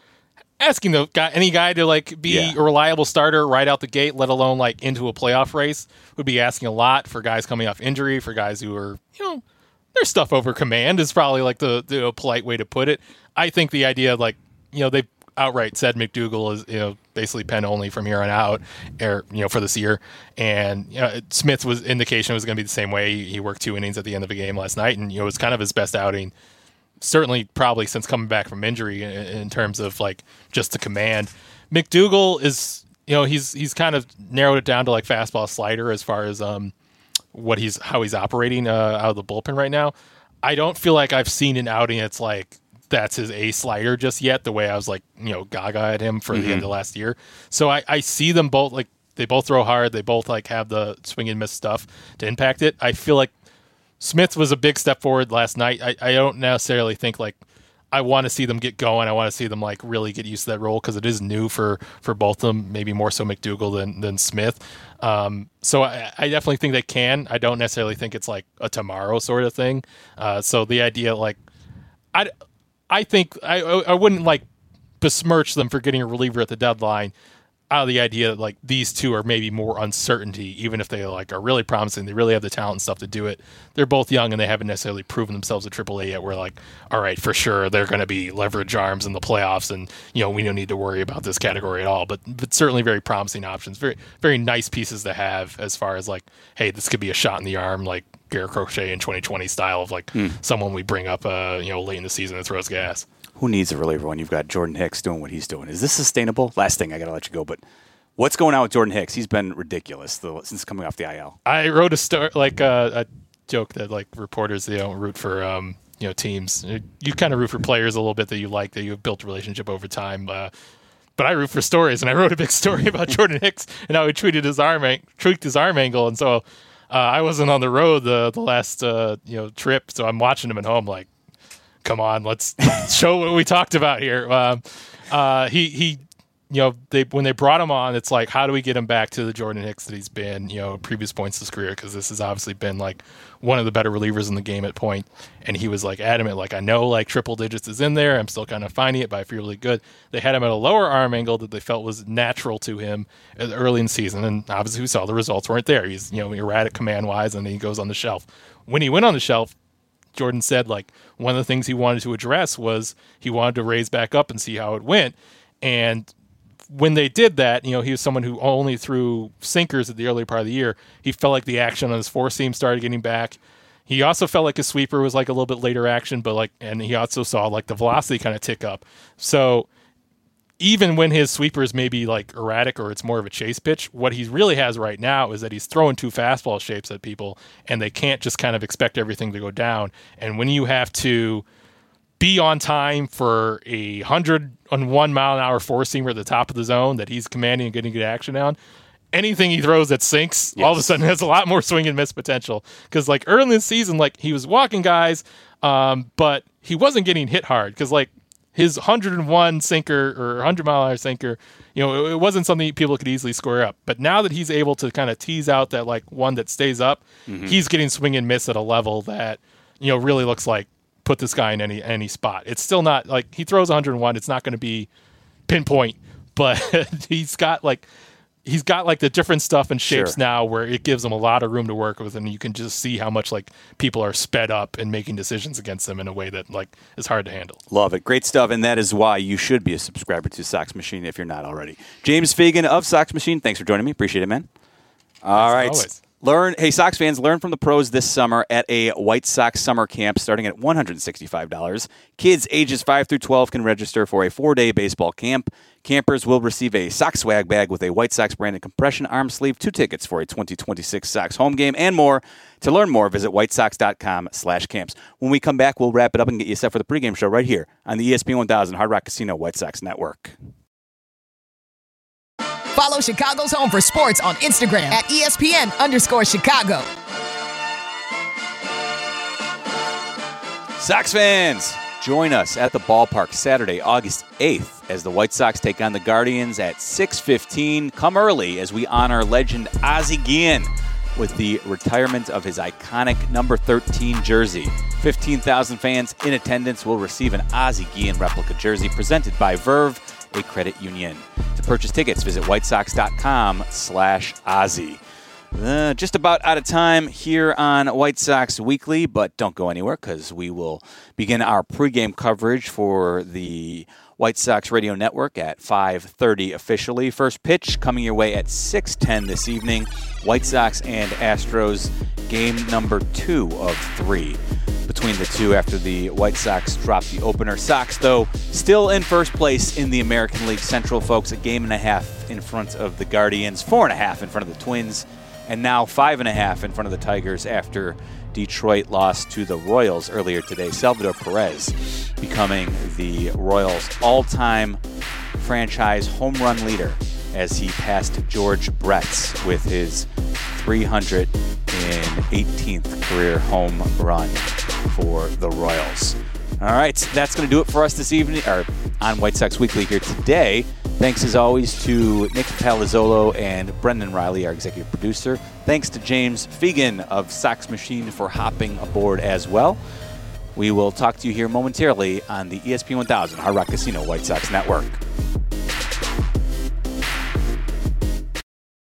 asking the guy, any guy to like be yeah. a reliable starter right out the gate, let alone like into a playoff race, would be asking a lot for guys coming off injury, for guys who are, you know, their stuff over command is probably like the, the polite way to put it. I think the idea of like, you know, they outright said McDougal is, you know, basically pen only from here on out, or, you know, for this year. And, you know, Smith was indication it was going to be the same way. He worked two innings at the end of a game last night, and, you know, it was kind of his best outing. Certainly, probably since coming back from injury in, in terms of like just the command. McDougal is, you know, he's he's kind of narrowed it down to like fastball slider as far as um what he's how he's operating uh, out of the bullpen right now. I don't feel like I've seen an outing that's like that's his A slider just yet, the way I was like, you know, gaga at him for mm-hmm. the end of last year. So I, I see them both, like, they both throw hard. They both like have the swing and miss stuff to impact it. I feel like Smith was a big step forward last night. I, I don't necessarily think like I want to see them get going. I want to see them like really get used to that role because it is new for, for both of them, maybe more so McDougal than, than Smith. Um, so I, I definitely think they can. I don't necessarily think it's like a tomorrow sort of thing. Uh, so the idea like I, I think I, I wouldn't like besmirch them for getting a reliever at the deadline out of the idea that like these two are maybe more uncertainty, even if they like are really promising, they really have the talent and stuff to do it. They're both young and they haven't necessarily proven themselves at triple A yet. We're like, all right, for sure, they're going to be leverage arms in the playoffs, and you know we don't need to worry about this category at all. But but certainly very promising options, very very nice pieces to have as far as like, hey, this could be a shot in the arm, like Garrett Crochet in twenty twenty style of like mm. someone we bring up, uh, you know, late in the season that throws gas. Who needs a reliever when you've got Jordan Hicks doing what he's doing? Is this sustainable? Last thing, I got to let you go, but what's going on with Jordan Hicks? He's been ridiculous the, since coming off the I L. I wrote a story, like uh, a joke that like reporters, they don't root for um, you know teams. You kind of root for players a little bit that you like, that you've built a relationship over time. Uh, but I root for stories, and I wrote a big story about Jordan Hicks and how he tweeted his arm, tweaked his arm angle, and so uh, I wasn't on the road the the last uh, you know trip, so I'm watching him at home like, come on, let's show what we talked about here. Um, uh, he, he, you know, they when they brought him on, it's like, how do we get him back to the Jordan Hicks that he's been, you know, previous points of his career? Because this has obviously been like one of the better relievers in the game at point. And he was like adamant, like, I know like triple digits is in there. I'm still kind of finding it, but I feel really good. They had him at a lower arm angle that they felt was natural to him early in the season. And obviously we saw the results weren't there. He's, you know, erratic command wise, and then he goes on the shelf. When he went on the shelf, Jordan said like one of the things he wanted to address was he wanted to raise back up and see how it went. And when they did that, you know, he was someone who only threw sinkers at the early part of the year. He felt like the action on his four seam started getting back. He also felt like his sweeper was like a little bit later action, but like, and he also saw like the velocity kind of tick up. So even when his sweeper is maybe like erratic or it's more of a chase pitch, what he really has right now is that he's throwing two fastball shapes at people, and they can't just kind of expect everything to go down. And when you have to be on time for a one hundred one mile an hour four seamer at the top of the zone that he's commanding and getting good action on, anything he throws that sinks, yes, all of a sudden has a lot more swing and miss potential. Because like early in the season, like he was walking guys, um, but he wasn't getting hit hard because like his one hundred one sinker or one hundred mile an hour sinker, you know, it, it wasn't something people could easily square up. But now that he's able to kind of tease out that like one that stays up, mm-hmm. he's getting swing and miss at a level that, you know, really looks like put this guy in any any spot. It's still not like he throws one hundred one. It's not going to be pinpoint, but he's got like he's got like the different stuff and shapes sure. now where it gives him a lot of room to work with, and you can just see how much like people are sped up and making decisions against him in a way that like is hard to handle. Love it. Great stuff, and that is why you should be a subscriber to Sox Machine if you're not already. James Fagan of Sox Machine, thanks for joining me. Appreciate it, man. All right. Always. Learn, hey, Sox fans, learn from the pros this summer at a White Sox summer camp starting at one hundred sixty-five dollars. Kids ages five through twelve can register for a four-day baseball camp. Campers will receive a Sox swag bag with a White Sox branded compression arm sleeve, two tickets for a twenty twenty-six Sox home game, and more. To learn more, visit whitesox.com slash camps. When we come back, we'll wrap it up and get you set for the pregame show right here on the E S P N one thousand Hard Rock Casino White Sox Network. Follow Chicago's Home for Sports on Instagram at ESPN underscore Chicago. Sox fans, join us at the ballpark Saturday, August eighth, as the White Sox take on the Guardians at six fifteen. Come early as we honor legend Ozzie Guillen with the retirement of his iconic number thirteen jersey. fifteen thousand fans in attendance will receive an Ozzie Guillen replica jersey presented by Verve, a credit union. To purchase tickets, visit whitesox.com slash Ozzie. Uh, just about out of time here on White Sox Weekly, but don't go anywhere because we will begin our pregame coverage for the White Sox Radio Network at five thirty officially. First pitch coming your way at six ten this evening. White Sox and Astros, game number two of three between the two after the White Sox dropped the opener. Sox, though, still in first place in the American League Central, folks. A game and a half in front of the Guardians, four and a half in front of the Twins, and now five and a half in front of the Tigers after Detroit lost to the Royals earlier today. Salvador Perez becoming the Royals' all-time franchise home run leader as he passed George Bretz with his three hundred eighteenth career home run for the Royals. All right, that's going to do it for us this evening, or on White Sox Weekly here today. Thanks, as always, to Nick Palazzolo and Brendan Riley, our executive producer. Thanks to James Fegan of Sox Machine for hopping aboard as well. We will talk to you here momentarily on the E S P N one thousand Hard Rock Casino White Sox Network.